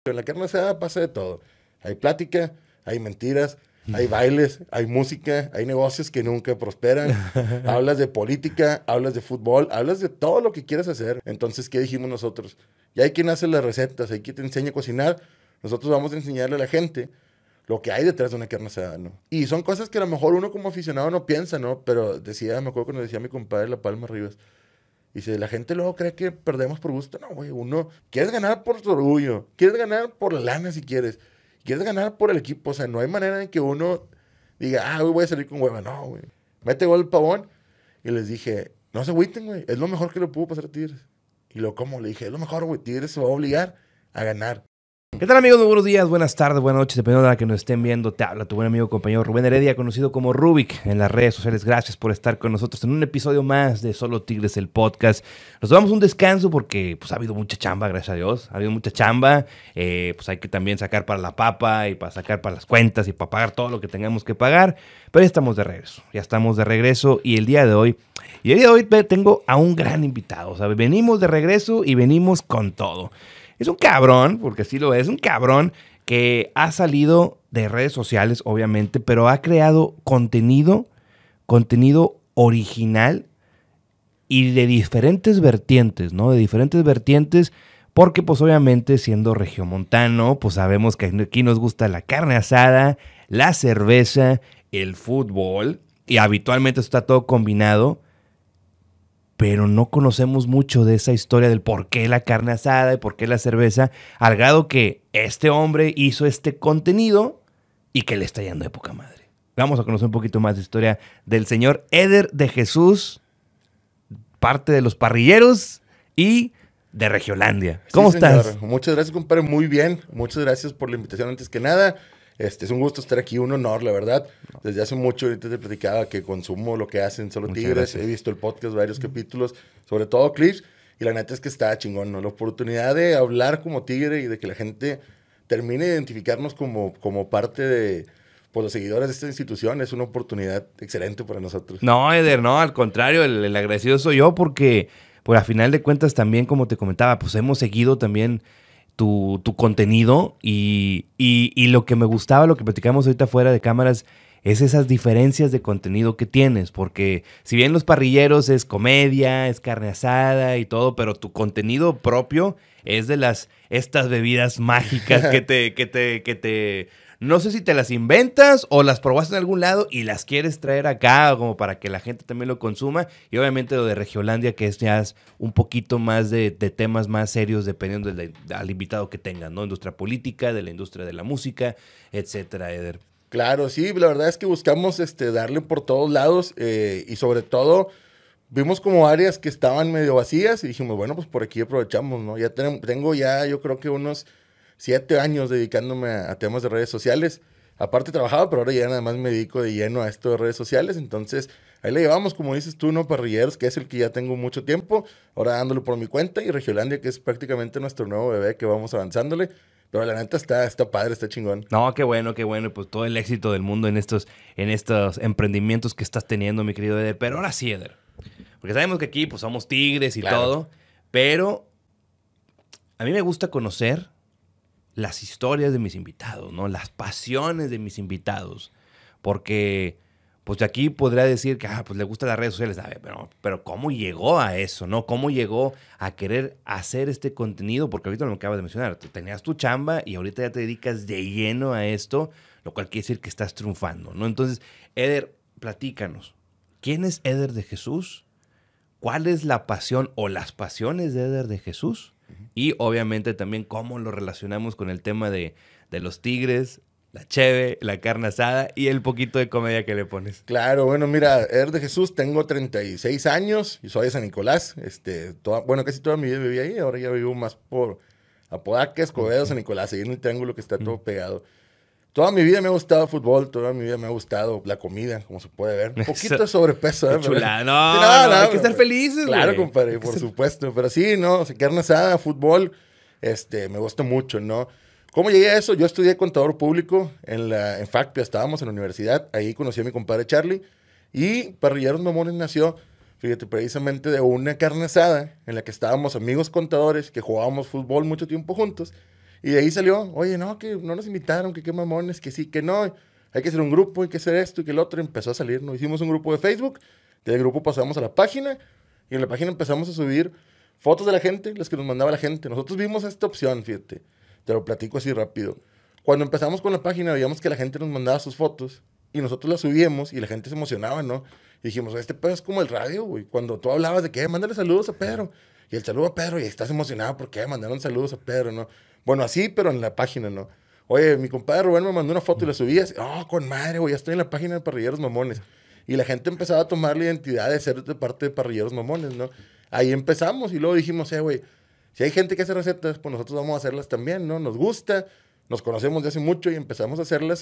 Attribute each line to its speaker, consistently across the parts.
Speaker 1: Pero en la carne asada pasa de todo. Hay plática, hay mentiras, hay bailes, hay música, hay negocios que nunca prosperan. Hablas de política, hablas de fútbol, hablas de todo lo que quieras hacer. Entonces, ¿qué dijimos nosotros? Ya hay quien hace las recetas, hay quien te enseña a cocinar. Nosotros vamos a enseñarle a la gente lo que hay detrás de una carne asada, ¿no? Y son cosas que a lo mejor uno como aficionado no piensa, ¿no? Pero decía, me acuerdo cuando decía mi compadre La Palma Rivas, dice, la gente luego cree que perdemos por gusto. No, güey, uno, quieres ganar por tu orgullo, quieres ganar por la lana si quieres, quieres ganar por el equipo. O sea, no hay manera de que uno diga, hoy voy a salir con hueva. No, güey. Mete gol el Pavón. Y les dije, no se agüiten, güey, es lo mejor que le pudo pasar a Tigres. Y lo como, le dije, es lo mejor, güey, Tigres se va a obligar a ganar.
Speaker 2: ¿Qué tal, amigos? Muy buenos días, buenas tardes, buenas noches, dependiendo de la que nos estén viendo. Te habla tu buen amigo compañero Rubén Heredia, conocido como Rubik en las redes sociales. Gracias por estar con nosotros en un episodio más de Solo Tigres, el podcast. Nos damos un descanso porque pues ha habido mucha chamba, gracias a Dios. Ha habido mucha chamba. Pues hay que también sacar para la papa y para sacar para las cuentas y para pagar todo lo que tengamos que pagar. Pero ya estamos de regreso. Ya estamos de regreso y el día de hoy tengo a un gran invitado. O sea, venimos de regreso y venimos con todo. Es un cabrón, porque sí lo es, un cabrón que ha salido de redes sociales, obviamente, pero ha creado contenido original y de diferentes vertientes, ¿no? De diferentes vertientes, porque pues obviamente siendo regiomontano, pues sabemos que aquí nos gusta la carne asada, la cerveza, el fútbol, y habitualmente está todo combinado. Pero no conocemos mucho de esa historia del por qué la carne asada y por qué la cerveza, al grado que este hombre hizo este contenido y que le está yendo de poca madre. Vamos a conocer un poquito más de historia del señor Eder de Jesús, parte de los parrilleros y de Regiolandia. ¿Cómo estás?
Speaker 1: Señor. Muchas gracias, compadre, muy bien. Muchas gracias por la invitación antes que nada. Es un gusto estar aquí, un honor, la verdad. Desde hace mucho, ahorita te platicaba que consumo lo que hacen Solo Tigres. Gracias. He visto el podcast, varios capítulos, sobre todo clips, y la neta es que está chingón, ¿no? La oportunidad de hablar como tigre y de que la gente termine de identificarnos como parte de pues, los seguidores de esta institución es una oportunidad excelente para nosotros.
Speaker 2: No, Eder, no, al contrario, el agradecido soy yo porque, a final de cuentas también, como te comentaba, pues hemos seguido también tu contenido y lo que me gustaba, lo que platicamos ahorita fuera de cámaras, es esas diferencias de contenido que tienes, porque si bien Los Parrilleros es comedia, es carne asada y todo, pero tu contenido propio es de estas bebidas mágicas que te no sé si te las inventas o las probaste en algún lado y las quieres traer acá como para que la gente también lo consuma. Y obviamente lo de Regiolandia, que es ya un poquito más de temas más serios dependiendo al invitado que tengan, ¿no? Industria política, de la industria de la música, etcétera, Eder.
Speaker 1: Claro, sí, la verdad es que buscamos darle por todos lados y sobre todo vimos como áreas que estaban medio vacías y dijimos, bueno, pues por aquí aprovechamos, ¿no? Ya tengo yo creo que unos 7 años dedicándome a temas de redes sociales. Aparte trabajaba, pero ahora ya nada más me dedico de lleno a esto de redes sociales. Entonces, ahí le llevamos, como dices tú, ¿no? Parrilleros, que es el que ya tengo mucho tiempo. Ahora dándolo por mi cuenta. Y Regiolandia, que es prácticamente nuestro nuevo bebé que vamos avanzándole. Pero la neta está padre, está chingón.
Speaker 2: No, qué bueno. Pues todo el éxito del mundo en estos emprendimientos que estás teniendo, mi querido Eder. Pero ahora sí, Eder. Porque sabemos que aquí pues somos tigres y todo. Pero a mí me gusta conocer las historias de mis invitados, ¿no? Las pasiones de mis invitados. Porque, pues de aquí podría decir que, pues le gustan las redes sociales. Pero ¿cómo llegó a eso, no? ¿Cómo llegó a querer hacer este contenido? Porque ahorita lo acabas de mencionar. Tenías tu chamba y ahorita ya te dedicas de lleno a esto, lo cual quiere decir que estás triunfando, ¿no? Entonces, Eder, platícanos. ¿Quién es Eder de Jesús? ¿Cuál es la pasión o las pasiones de Eder de Jesús? Y obviamente también cómo lo relacionamos con el tema de los tigres, la cheve, la carne asada y el poquito de comedia que le pones.
Speaker 1: Claro, bueno, mira, Eder de Jesús, tengo 36 años y soy de San Nicolás. Casi toda mi vida viví ahí, ahora ya vivo más por Apodaca, Escobedo, San Nicolás, ahí en el triángulo que está todo pegado. Toda mi vida me ha gustado el fútbol, toda mi vida me ha gustado la comida, como se puede ver. Un poquito de sobrepeso, ¿eh?
Speaker 2: Chulada, no, hay que estar felices, güey.
Speaker 1: Claro, compadre, por supuesto. Pero sí, ¿no? Carne asada, fútbol, me gusta mucho, ¿no? ¿Cómo llegué a eso? Yo estudié contador público en FACPIA, estábamos en la universidad. Ahí conocí a mi compadre Charlie. Y Parrilleros Mamones nació, fíjate, precisamente de una carne asada en la que estábamos amigos contadores que jugábamos fútbol mucho tiempo juntos. Y de ahí salió, oye, no, que no nos invitaron, que qué mamones, que sí, que no. Hay que hacer un grupo, hay que hacer esto y que el otro. Empezó a salir, ¿no? Hicimos un grupo de Facebook, del grupo pasamos a la página y en la página empezamos a subir fotos de la gente, las que nos mandaba la gente. Nosotros vimos esta opción, fíjate, te lo platico así rápido. Cuando empezamos con la página veíamos que la gente nos mandaba sus fotos y nosotros las subíamos y la gente se emocionaba, ¿no? Y dijimos, este pedo es como el radio, güey. Cuando tú hablabas de que, mándale saludos a Pedro. Y el saludo a Pedro y estás emocionado porque mandaron saludos a Pedro, ¿no? Bueno, así, pero en la página, ¿no? Oye, mi compadre Rubén me mandó una foto y la subías. Oh, con madre, güey, ya estoy en la página de Parrilleros Mamones. Y la gente empezaba a tomar la identidad de ser de parte de Parrilleros Mamones, ¿no? Ahí empezamos y luego dijimos, güey, si hay gente que hace recetas, pues nosotros vamos a hacerlas también, ¿no? Nos gusta, nos conocemos de hace mucho y empezamos a hacerlas.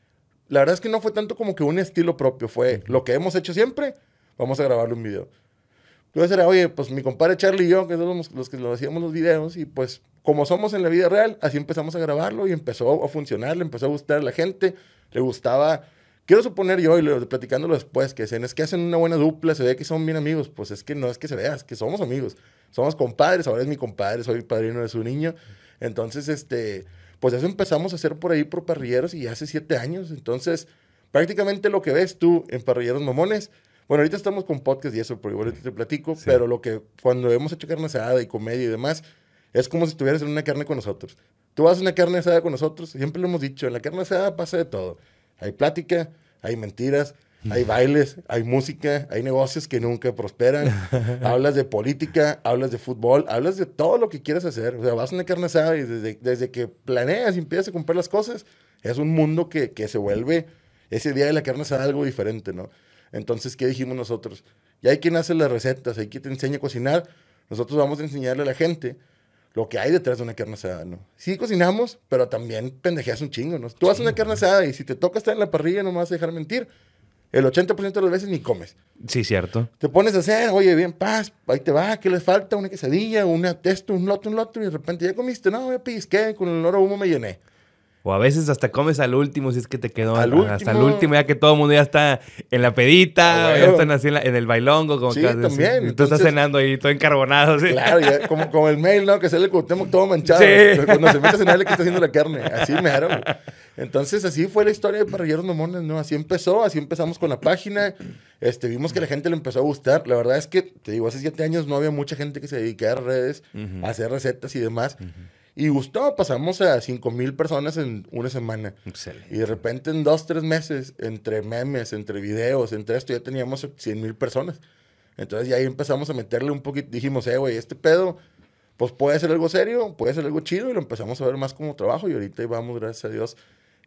Speaker 1: La verdad es que no fue tanto como que un estilo propio, fue lo que hemos hecho siempre, vamos a grabarle un video. Entonces era, oye, pues mi compadre Charlie y yo, que somos los que lo hacíamos los videos, y pues como somos en la vida real, así empezamos a grabarlo y empezó a funcionar, le empezó a gustar a la gente, le gustaba. Quiero suponer yo, y platicándolo después, que dicen, es que hacen una buena dupla, se ve que son bien amigos. Pues es que no es que se vea, es que somos amigos. Somos compadres, ahora es mi compadre, soy padrino de su niño. Entonces, pues eso empezamos a hacer por ahí por Parrilleros y hace 7 años. Entonces, prácticamente lo que ves tú en Parrilleros Mamones, bueno, ahorita estamos con podcast y eso, porque ahorita te platico, sí. Pero lo que cuando hemos hecho carne asada y comedia y demás, es como si estuvieras en una carne con nosotros. Tú vas a una carne asada con nosotros, siempre lo hemos dicho, en la carne asada pasa de todo. Hay plática, hay mentiras, hay bailes, hay música, hay negocios que nunca prosperan. Hablas de política, hablas de fútbol, hablas de todo lo que quieras hacer. O sea, vas a una carne asada y desde que planeas y empiezas a comprar las cosas, es un mundo que se vuelve ese día de la carne asada algo diferente, ¿no? Entonces, ¿qué dijimos nosotros? Ya hay quien hace las recetas, hay quien te enseña a cocinar. Nosotros vamos a enseñarle a la gente lo que hay detrás de una carne asada, ¿no? Sí cocinamos, pero también pendejeas un chingo, ¿no? Tú vas a una carne asada y si te toca estar en la parrilla no me vas a dejar mentir. El 80% de las veces ni comes.
Speaker 2: Sí, cierto.
Speaker 1: Te pones a hacer, oye, bien, paz, ahí te va, ¿qué les falta? Una quesadilla, una testo, un loto, y de repente ya comiste. No, ya pellizqué, con el olor a humo me llené.
Speaker 2: O a veces hasta comes al último, si es que te quedó hasta el último, ya que todo el mundo ya está en la pedita, ya están así en el bailongo. Como
Speaker 1: sí,
Speaker 2: que,
Speaker 1: también.
Speaker 2: Y tú estás cenando ahí todo encarbonado. ¿Sí?
Speaker 1: Claro, ya, como el mail, ¿no? Que sale el Cuauhtémoc todo manchado.
Speaker 2: Sí.
Speaker 1: Cuando se mete a cenar, le que está haciendo la carne. Así mero. Entonces, así fue la historia de Parrilleros Mamones, ¿no? Así empezó, así empezamos con la página. Vimos que a la gente le empezó a gustar. La verdad es que, te digo, hace 7 años no había mucha gente que se dedicara a redes, a hacer recetas y demás. Y gustó, pasamos a 5,000 personas en una semana.
Speaker 2: Excelente.
Speaker 1: Y de repente en 2, 3 meses, entre memes, entre videos, entre esto, ya teníamos 100,000 personas. Entonces ya ahí empezamos a meterle un poquito. Dijimos, güey, este pedo, pues puede ser algo serio, puede ser algo chido. Y lo empezamos a ver más como trabajo. Y ahorita ahí vamos, gracias a Dios.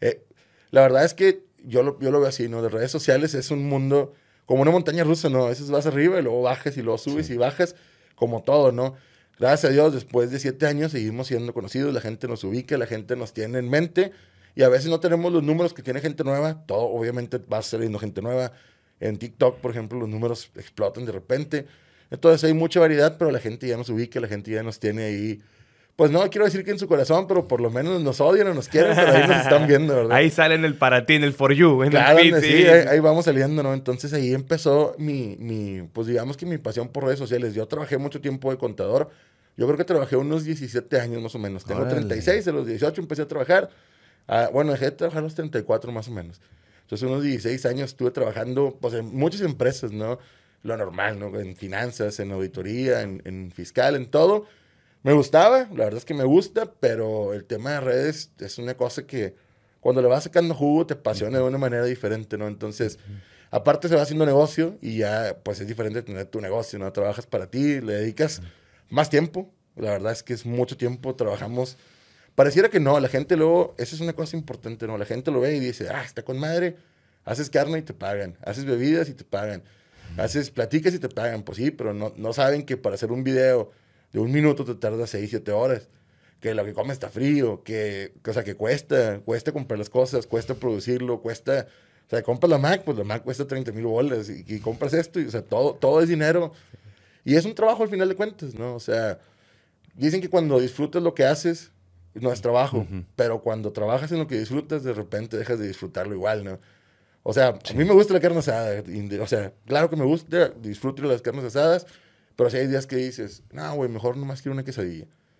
Speaker 1: La verdad es que yo lo veo así, ¿no? De redes sociales es un mundo como una montaña rusa, ¿no? A veces vas arriba y luego bajas y luego subes y bajas, como todo, ¿no? Gracias a Dios, después de 7 años seguimos siendo conocidos, la gente nos ubica, la gente nos tiene en mente y a veces no tenemos los números que tiene gente nueva, todo obviamente va saliendo gente nueva. En TikTok, por ejemplo, los números explotan de repente. Entonces hay mucha variedad, pero la gente ya nos ubica, la gente ya nos tiene ahí. Pues no quiero decir que en su corazón, pero por lo menos nos odian o nos quieren, pero ahí nos están viendo, ¿verdad?
Speaker 2: Ahí sale en el para ti, en el for you, en
Speaker 1: claro,
Speaker 2: el feed.
Speaker 1: Sí, ahí vamos saliendo, ¿no? Entonces ahí empezó pues digamos que mi pasión por redes sociales. Yo trabajé mucho tiempo de contador. Yo creo que trabajé unos 17 años más o menos. Tengo 36, a los 18 empecé a trabajar. Bueno, dejé de trabajar a los 34 más o menos. Entonces unos 16 años estuve trabajando pues, en muchas empresas, ¿no? Lo normal, ¿no? En finanzas, en auditoría, en fiscal, en todo. Me gustaba, la verdad es que me gusta, pero el tema de redes es una cosa que cuando le vas sacando jugo te apasiona de una manera diferente, ¿no? Entonces, aparte se va haciendo negocio y ya pues es diferente tener tu negocio, ¿no? Trabajas para ti, le dedicas más tiempo, la verdad es que es mucho tiempo, trabajamos. Pareciera que no, la gente luego, esa es una cosa importante, ¿no? La gente lo ve y dice, está con madre, haces carne y te pagan, haces bebidas y te pagan, haces platicas y te pagan, pues sí, pero no saben que para hacer un video de 1 minuto te tarda 6, 7 horas, que lo que comes está frío, que cuesta comprar las cosas, cuesta producirlo, cuesta, o sea, compras la Mac, pues la Mac cuesta 30,000 bolas y compras esto, y, o sea, todo es dinero. Y es un trabajo al final de cuentas, ¿no? O sea, dicen que cuando disfrutas lo que haces, no es trabajo, pero cuando trabajas en lo que disfrutas, de repente dejas de disfrutarlo igual, ¿no? O sea, a mí me gusta la carne asada, o sea, claro que me gusta, disfruto de las carnes asadas, pero si hay días que dices, no, güey, mejor nomás quiero una quesadilla.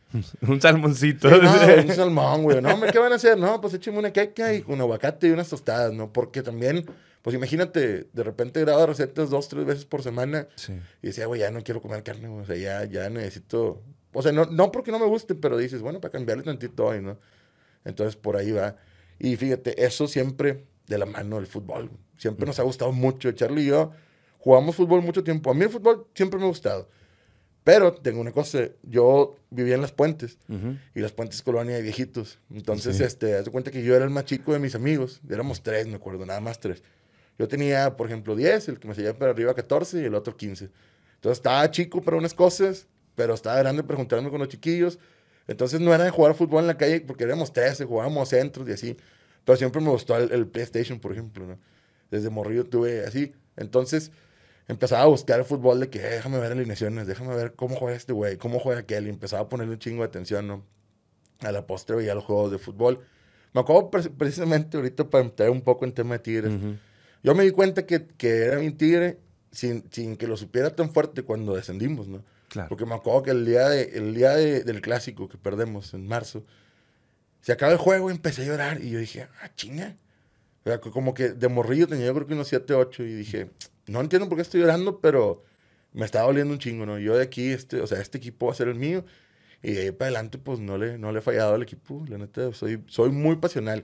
Speaker 2: Un salmoncito.
Speaker 1: Sí, no, un salmón, güey. No, hombre, ¿qué van a hacer? No, pues écheme una queca y con aguacate y unas tostadas, ¿no? Porque también, pues imagínate, de repente grabo recetas 2, 3 veces por semana.
Speaker 2: Sí.
Speaker 1: Y decía, güey, ya no quiero comer carne, güey. O sea, ya necesito... O sea, no porque no me guste, pero dices, bueno, para cambiarle tantito hoy, ¿no? Entonces, por ahí va. Y fíjate, eso siempre de la mano del fútbol. Siempre nos ha gustado mucho. Charlie y yo jugamos fútbol mucho tiempo. A mí el fútbol siempre me ha gustado. Pero tengo una cosa, yo vivía en Las Puentes, y Las Puentes es colonia de viejitos. Entonces,
Speaker 2: Sí.
Speaker 1: haz de cuenta que yo era el más chico de mis amigos. Éramos 3, me acuerdo, nada más 3. Yo tenía, por ejemplo, 10, el que me seguía para arriba 14 y el otro 15. Entonces estaba chico para unas cosas, pero estaba grande para juntarme con los chiquillos. Entonces no era de jugar fútbol en la calle porque éramos 13, jugábamos centros y así. Pero siempre me gustó el PlayStation, por ejemplo, ¿no? Desde morrillo tuve así. Entonces empezaba a buscar el fútbol de que déjame ver alineaciones, déjame ver cómo juega este güey, cómo juega aquel. Y empezaba a ponerle un chingo de atención, ¿no? A la postre veía los juegos de fútbol. Me acuerdo precisamente ahorita para entrar un poco en tema de Tigres. Yo me di cuenta que era mi Tigre sin que lo supiera tan fuerte cuando descendimos, ¿no?
Speaker 2: Claro.
Speaker 1: Porque me acuerdo que el día del clásico que perdemos en marzo, se acaba el juego y empecé a llorar. Y yo dije, chinga. O sea, como que de morrillo tenía yo creo que unos 7, 8 y dije, no entiendo por qué estoy llorando, pero me estaba doliendo un chingo, ¿no? Yo de aquí, o sea, este equipo va a ser el mío. Y de ahí para adelante, pues no le he fallado al equipo. La neta, soy muy pasional.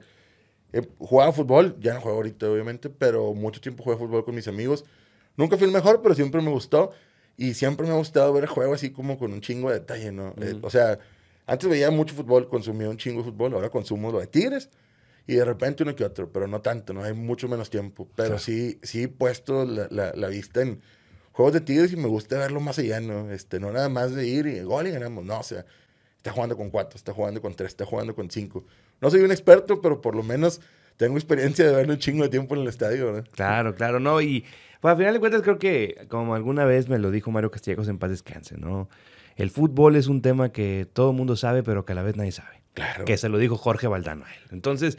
Speaker 1: Jugaba fútbol, ya no juego ahorita, obviamente, pero mucho tiempo jugué fútbol con mis amigos. Nunca fui el mejor, pero siempre me gustó. Y siempre me ha gustado ver el juego así como con un chingo de detalle, ¿no? O sea, antes veía mucho fútbol, consumía un chingo de fútbol, ahora consumo lo de Tigres. Y de repente uno que otro, pero no tanto, ¿no? Hay mucho menos tiempo. Pero
Speaker 2: Claro.
Speaker 1: sí he puesto la vista en juegos de Tigres y me gusta verlo más allá, ¿no? No nada más de ir y gol y ganamos. No, o sea, está jugando con 4, está jugando con 3, está jugando con 5. No soy un experto, pero por lo menos tengo experiencia de verlo un chingo de tiempo en el estadio, ¿verdad?
Speaker 2: Claro, claro, no, y pues, al final de cuentas creo que, como alguna vez me lo dijo Mario Castellanos, en paz descanse, ¿no? El fútbol es un tema que todo el mundo sabe, pero que a la vez nadie sabe.
Speaker 1: Claro.
Speaker 2: Que se lo dijo Jorge Valdano a él. Entonces,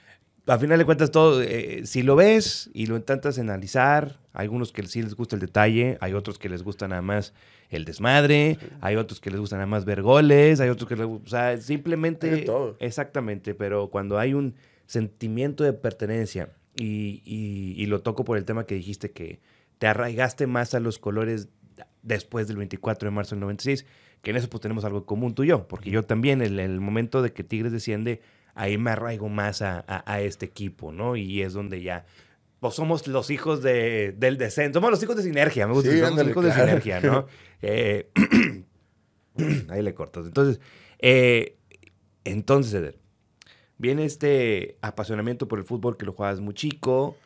Speaker 2: al final de cuentas, todo, si lo ves y lo intentas analizar, hay algunos que sí les gusta el detalle, hay otros que les gusta nada más el desmadre, hay otros que les gusta nada más ver goles, hay otros que les gusta, o sea, simplemente...
Speaker 1: Hay de todo.
Speaker 2: Exactamente, pero cuando hay un sentimiento de pertenencia y lo toco por el tema que dijiste que te arraigaste más a los colores después del 24 de marzo del 96, que en eso pues tenemos algo en común tú y yo, porque yo también, en el momento de que Tigres desciende, ahí me arraigo más a este equipo, ¿no? Y es donde ya, pues somos los hijos del descenso, somos los hijos de Sinergia, me gusta,
Speaker 1: Sí,
Speaker 2: somos
Speaker 1: ándale,
Speaker 2: los hijos de
Speaker 1: claro.
Speaker 2: Sinergia, ¿no? Ahí le cortas. Entonces, Eder, viene este apasionamiento por el fútbol que lo juegas muy chico,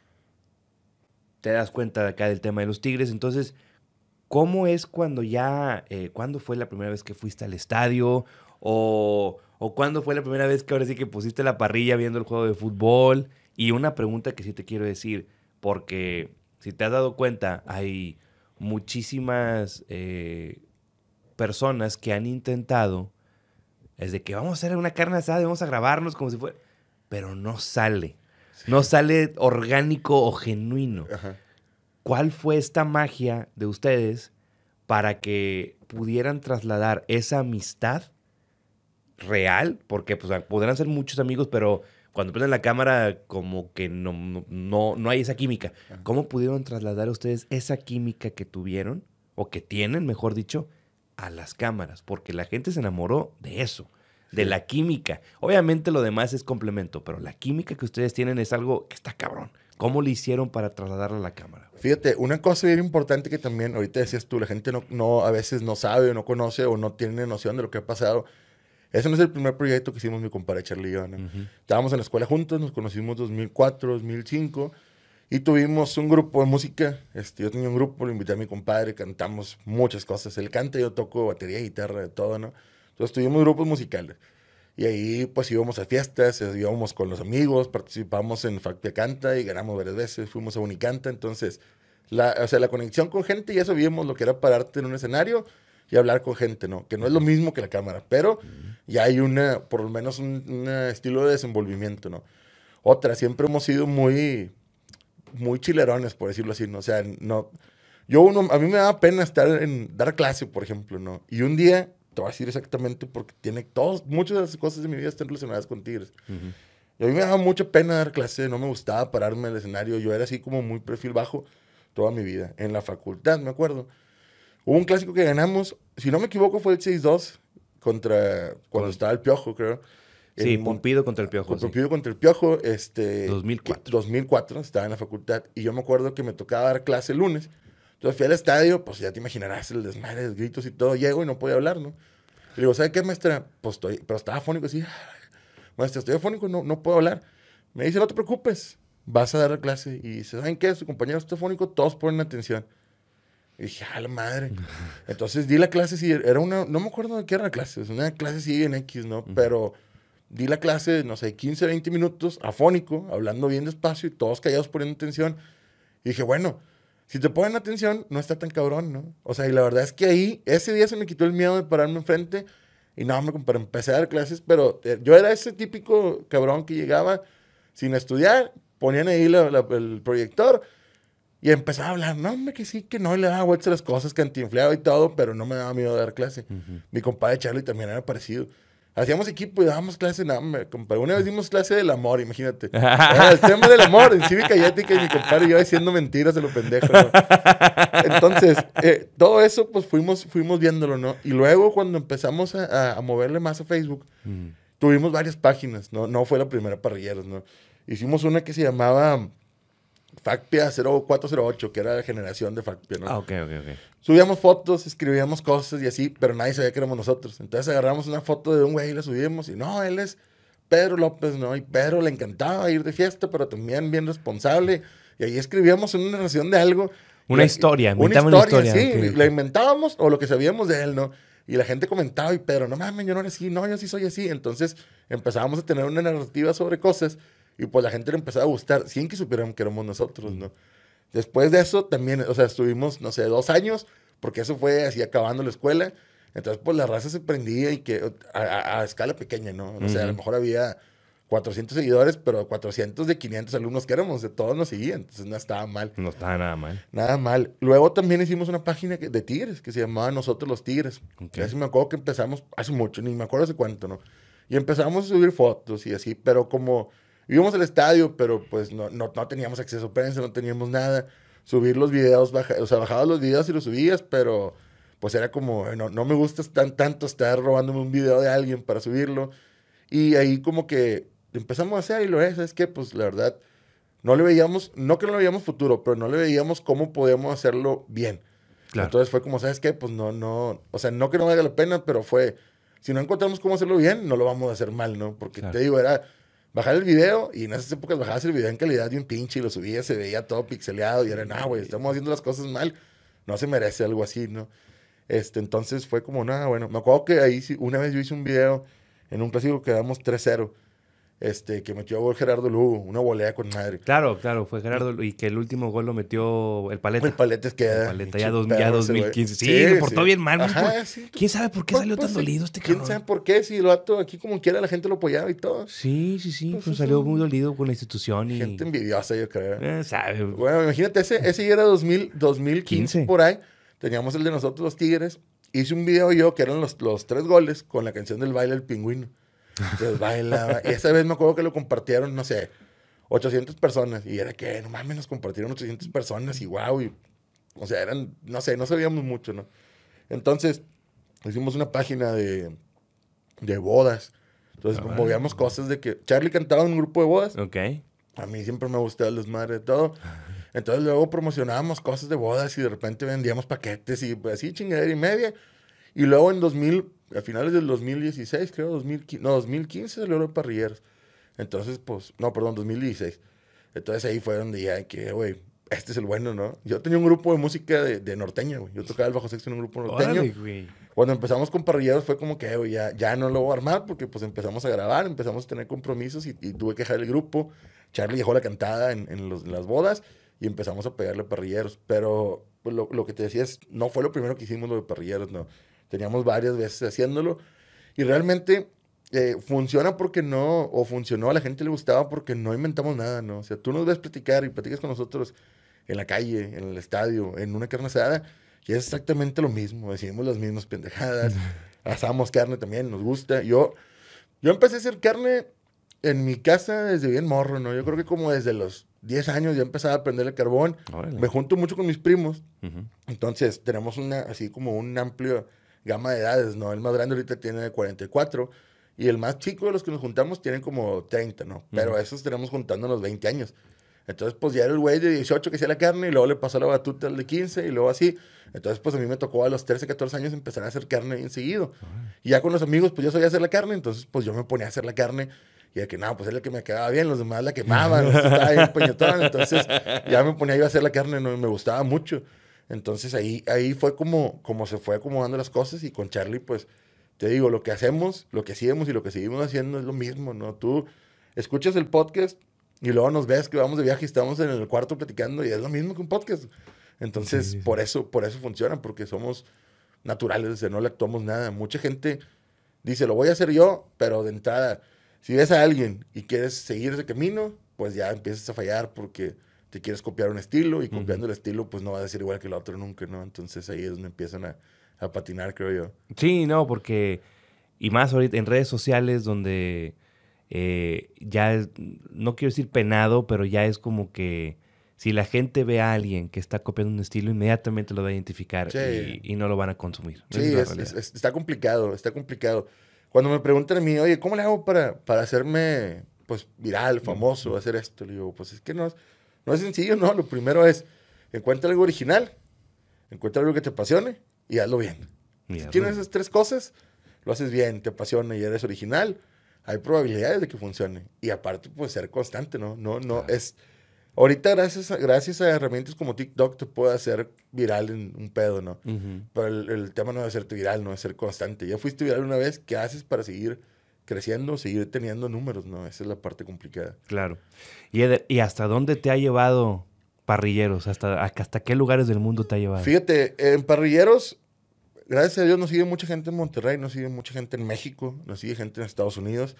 Speaker 2: te das cuenta de acá del tema de los Tigres, entonces, ¿cómo es cuando cuándo fue la primera vez que fuiste al estadio? ¿O cuándo fue la primera vez que ahora sí que pusiste la parrilla viendo el juego de fútbol? Y una pregunta que sí te quiero decir, porque si te has dado cuenta, hay muchísimas personas que han intentado, es de que vamos a hacer una carne asada y vamos a grabarnos como si fuera, pero no sale. No sale orgánico o genuino.
Speaker 1: Ajá.
Speaker 2: ¿Cuál fue esta magia de ustedes para que pudieran trasladar esa amistad real? Porque pues, podrán ser muchos amigos, pero cuando prenden la cámara como que no hay esa química. ¿Cómo pudieron trasladar a ustedes esa química que tuvieron, o que tienen, mejor dicho, a las cámaras? Porque la gente se enamoró de eso, de la química. Obviamente lo demás es complemento, pero la química que ustedes tienen es algo que está cabrón. ¿Cómo le hicieron para trasladarla a la cámara?
Speaker 1: Fíjate, una cosa bien importante que también, ahorita decías tú, la gente a veces no sabe o no conoce o no tiene noción de lo que ha pasado. Ese no es el primer proyecto que hicimos mi compadre Charlie y yo, ¿no? Estábamos en la escuela juntos, nos conocimos 2004, 2005 y tuvimos un grupo de música. Yo tenía un grupo, lo invité a mi compadre, cantamos muchas cosas. Él canta, yo toco batería, guitarra, de todo, ¿no? Entonces tuvimos grupos musicales. Y ahí pues íbamos a fiestas, íbamos con los amigos, participamos en Factia Canta y ganamos varias veces, fuimos a Unicanta. Entonces, o sea, la conexión con gente, ya sabíamos lo que era pararte en un escenario y hablar con gente, ¿no? Que no es lo mismo que la cámara, pero ya hay por lo menos un estilo de desenvolvimiento, ¿no? Otra, siempre hemos sido muy chilerones, por decirlo así, ¿no? O sea, no... a mí me daba pena dar clase, por ejemplo, ¿no? Y un día te voy a decir exactamente porque muchas de las cosas de mi vida están relacionadas con Tigres. Y a mí me daba mucha pena dar clase, no me gustaba pararme en el escenario. Yo era así como muy perfil bajo toda mi vida. En la facultad, me acuerdo. Hubo un clásico que ganamos, si no me equivoco, fue el 6-2 cuando estaba el Piojo, creo.
Speaker 2: Sí, Pumpido contra el Piojo.
Speaker 1: Pumpido contra el Piojo,
Speaker 2: 2004.
Speaker 1: 2004, estaba en la facultad. Y yo me acuerdo que me tocaba dar clase el lunes. Entonces fui al estadio, pues ya te imaginarás el desmadre, los gritos y todo. Llego y no podía hablar, ¿no? Y le digo, ¿sabe qué, maestra? Pues pero estaba afónico así. Maestra, estoy afónico, no puedo hablar. Me dice, no te preocupes, vas a dar la clase. Y dice, ¿saben qué? Su compañero está afónico, todos ponen atención. Y dije, la madre. Entonces di la clase, sí, era no me acuerdo de qué era la clase, es una clase sí en X, ¿no? Pero di la clase, no sé, 15, 20 minutos, afónico, hablando bien despacio y todos callados poniendo atención. Y dije, bueno, si te ponen atención, no está tan cabrón, ¿no? O sea, y la verdad es que ahí, ese día se me quitó el miedo de pararme enfrente y no, empecé a dar clases, pero yo era ese típico cabrón que llegaba sin estudiar, ponían ahí el proyector y empezaba a hablar, no, hombre, que sí, que no, y le daba vueltas a las cosas, cantinfleaba y todo, pero no me daba miedo de dar clase. Mi compadre Charlie también era parecido. Hacíamos equipo y dábamos clase, nada, compadre. Una vez dimos clase del amor, imagínate. Era el tema del amor en cívica y ética y mi compadre y yo diciendo mentiras de lo pendejo, ¿no? Entonces, todo eso, pues fuimos viéndolo, ¿no? Y luego cuando empezamos a moverle más a Facebook, tuvimos varias páginas, ¿no? No fue la primera Parrilleros, ¿no? Hicimos una que se llamaba Facpia 0408, que era la generación de Facpia, ¿no?
Speaker 2: Ah, ok.
Speaker 1: Subíamos fotos, escribíamos cosas y así, pero nadie sabía que éramos nosotros. Entonces agarramos una foto de un güey y la subimos y no, él es Pedro López, ¿no? Y Pedro le encantaba ir de fiesta, pero también bien responsable. Y ahí escribíamos una narración de algo.
Speaker 2: Una historia, inventamos una historia.
Speaker 1: Sí,
Speaker 2: Okay.
Speaker 1: la inventábamos o lo que sabíamos de él, ¿no? Y la gente comentaba, y Pedro, no mames, yo no era así, no, yo sí soy así. Entonces empezábamos a tener una narrativa sobre cosas y pues la gente le empezaba a gustar, sin que supieran que éramos nosotros, ¿no? Después de eso también, o sea, estuvimos, no sé, 2 años, porque eso fue así acabando la escuela. Entonces, pues la raza se prendía y que a escala pequeña, ¿no? O sea, a lo mejor había 400 seguidores, pero 400 de 500 alumnos que éramos, de todos nos seguían. Entonces, no estaba mal.
Speaker 2: No estaba nada mal.
Speaker 1: Nada mal. Luego también hicimos una página de tigres que se llamaba Nosotros los Tigres. Okay. Así me acuerdo que empezamos hace mucho, ni me acuerdo hace cuánto, ¿no? Y empezamos a subir fotos y así, pero como íbamos al estadio, pero pues no teníamos acceso a prensa, no teníamos nada. Subir los videos, o sea, bajabas los videos y los subías, pero pues era como, no me gusta tanto estar robándome un video de alguien para subirlo. Y ahí como que empezamos a hacer y lo es, ¿sabes qué? Pues la verdad, no le veíamos, no que no le veíamos futuro, pero no le veíamos cómo podíamos hacerlo bien. Claro. Entonces fue como, ¿sabes qué? Pues no, o sea, no que no valga la pena, pero fue, si no encontramos cómo hacerlo bien, no lo vamos a hacer mal, ¿no? Porque claro, te digo, era bajar el video y en esas épocas bajabas el video en calidad de un pinche y lo subías, se veía todo pixeleado y era, no, güey, estamos haciendo las cosas mal, no se merece algo así, ¿no? Entonces fue como, nada, bueno, me acuerdo que ahí una vez yo hice un video en un clásico que damos 3-0, que metió a gol Gerardo Lugo, una volea con madre.
Speaker 2: Claro, fue Gerardo y que el último gol lo metió el Paleta.
Speaker 1: El Paleta es que
Speaker 2: el Paleta ya 2015. Sí, me portó bien mal.
Speaker 1: Ajá, sí,
Speaker 2: ¿quién sabe por qué salió tan dolido este cabrón?
Speaker 1: ¿Quién sabe por qué? Si el vato aquí como quiera la gente lo apoyaba y todo.
Speaker 2: Sí, pues salió muy dolido con la institución y...
Speaker 1: Gente envidiosa, yo creo.
Speaker 2: Sabe.
Speaker 1: Bueno, imagínate, ese ya era 2015 por ahí. Teníamos el de Nosotros los Tigres. Hice un video yo que eran los 3 goles con la canción del baile del pingüino. Entonces bailaba. Y esa vez me acuerdo que lo compartieron, no sé, 800 personas. Y era que, no mames, nos compartieron 800 personas y guau. Y, o sea, eran, no sé, no sabíamos mucho, ¿no? Entonces, hicimos una página de bodas. Entonces, movíamos cosas de que Charlie cantaba en un grupo de bodas.
Speaker 2: Ok.
Speaker 1: A mí siempre me gustaba el desmadre de todo. Entonces, luego promocionábamos cosas de bodas y de repente vendíamos paquetes y pues, así chingadera y media. Y luego a finales del 2016, creo, 2015 salió de Parrilleros. Entonces, pues, 2016. Entonces ahí fue donde ya, güey, este es el bueno, ¿no? Yo tenía un grupo de música de norteño, güey. Yo tocaba el bajo sexto en un grupo norteño.
Speaker 2: Órale, güey.
Speaker 1: Cuando empezamos con Parrilleros fue como que, güey, ya no lo voy a armar porque pues empezamos a grabar, empezamos a tener compromisos y tuve que dejar el grupo. Charlie dejó la cantada en las bodas y empezamos a pegarle a Parrilleros. Pero pues, lo que te decía es, no fue lo primero que hicimos lo de Parrilleros, no. Teníamos varias veces haciéndolo y realmente funciona porque funcionó, a la gente le gustaba porque no inventamos nada, ¿no? O sea, tú nos ves platicar y platicas con nosotros en la calle, en el estadio, en una carne asada y es exactamente lo mismo, decimos las mismas pendejadas, Asamos carne también, nos gusta. Yo empecé a hacer carne en mi casa desde bien morro, ¿no? Yo creo que como desde los 10 años ya empezaba a aprender el carbón.
Speaker 2: Órale.
Speaker 1: Me junto mucho con mis primos.
Speaker 2: Ujú.
Speaker 1: Entonces, tenemos así como un amplio gama de edades, ¿no? El más grande ahorita tiene 44 y el más chico de los que nos juntamos tienen como 30, ¿no? Pero esos tenemos juntándonos 20 años. Entonces, pues ya era el güey de 18 que hacía la carne y luego le pasó la batuta al de 15 y luego así. Entonces, pues a mí me tocó a los 13, 14 años empezar a hacer carne bien seguido. Y ya con los amigos, pues yo sabía hacer la carne, entonces pues yo me ponía a hacer la carne y de que no, pues era el que me quedaba bien, los demás la quemaban, o sea, estaba bien peñotón, entonces ya me ponía yo a hacer la carne, ¿no? Y me gustaba mucho. Entonces ahí fue como se fue acomodando las cosas y con Charlie, pues, te digo, lo que hacemos, lo que hacíamos y lo que seguimos haciendo es lo mismo, ¿no? Tú escuchas el podcast y luego nos ves que vamos de viaje y estamos en el cuarto platicando y es lo mismo que un podcast. Entonces,
Speaker 2: Sí.
Speaker 1: por eso funciona, porque somos naturales, o sea, no le actuamos nada. Mucha gente dice, lo voy a hacer yo, pero de entrada, si ves a alguien y quieres seguir ese camino, pues ya empiezas a fallar porque te quieres copiar un estilo y copiando el estilo, pues no va a ser igual que el otro nunca, ¿no? Entonces ahí es donde empiezan a patinar, creo yo.
Speaker 2: Sí, no, porque... Y más ahorita en redes sociales donde ya es, no quiero decir penado, pero ya es como que si la gente ve a alguien que está copiando un estilo, inmediatamente lo va a identificar
Speaker 1: Sí.
Speaker 2: y no lo van a consumir. Esa
Speaker 1: Sí,
Speaker 2: es la realidad.
Speaker 1: está complicado, está complicado. Cuando me preguntan a mí, oye, ¿cómo le hago para hacerme, pues, viral, famoso, hacer esto? Le digo, pues es que no es sencillo, ¿no? Lo primero es, encuentra algo original, encuentra algo que te apasione y hazlo bien. Si
Speaker 2: Mira,
Speaker 1: tienes esas tres cosas, lo haces bien, te apasiona y eres original, hay probabilidades de que funcione. Y aparte, pues, ser constante, ¿no? No, es... Ahorita, gracias a herramientas como TikTok, te puede hacer viral en un pedo, ¿no?
Speaker 2: ujú,
Speaker 1: Pero el tema no es hacerte viral, no es ser constante. Ya fuiste viral una vez, ¿qué haces para seguir creciendo, seguir teniendo números, no? Esa es la parte complicada.
Speaker 2: claro. Y, Eder, ¿y hasta dónde te ha llevado Parrilleros? ¿Hasta qué lugares del mundo te ha llevado?
Speaker 1: Fíjate, en Parrilleros, gracias a Dios nos sigue mucha gente en Monterrey, nos sigue mucha gente en México, nos sigue gente en Estados Unidos.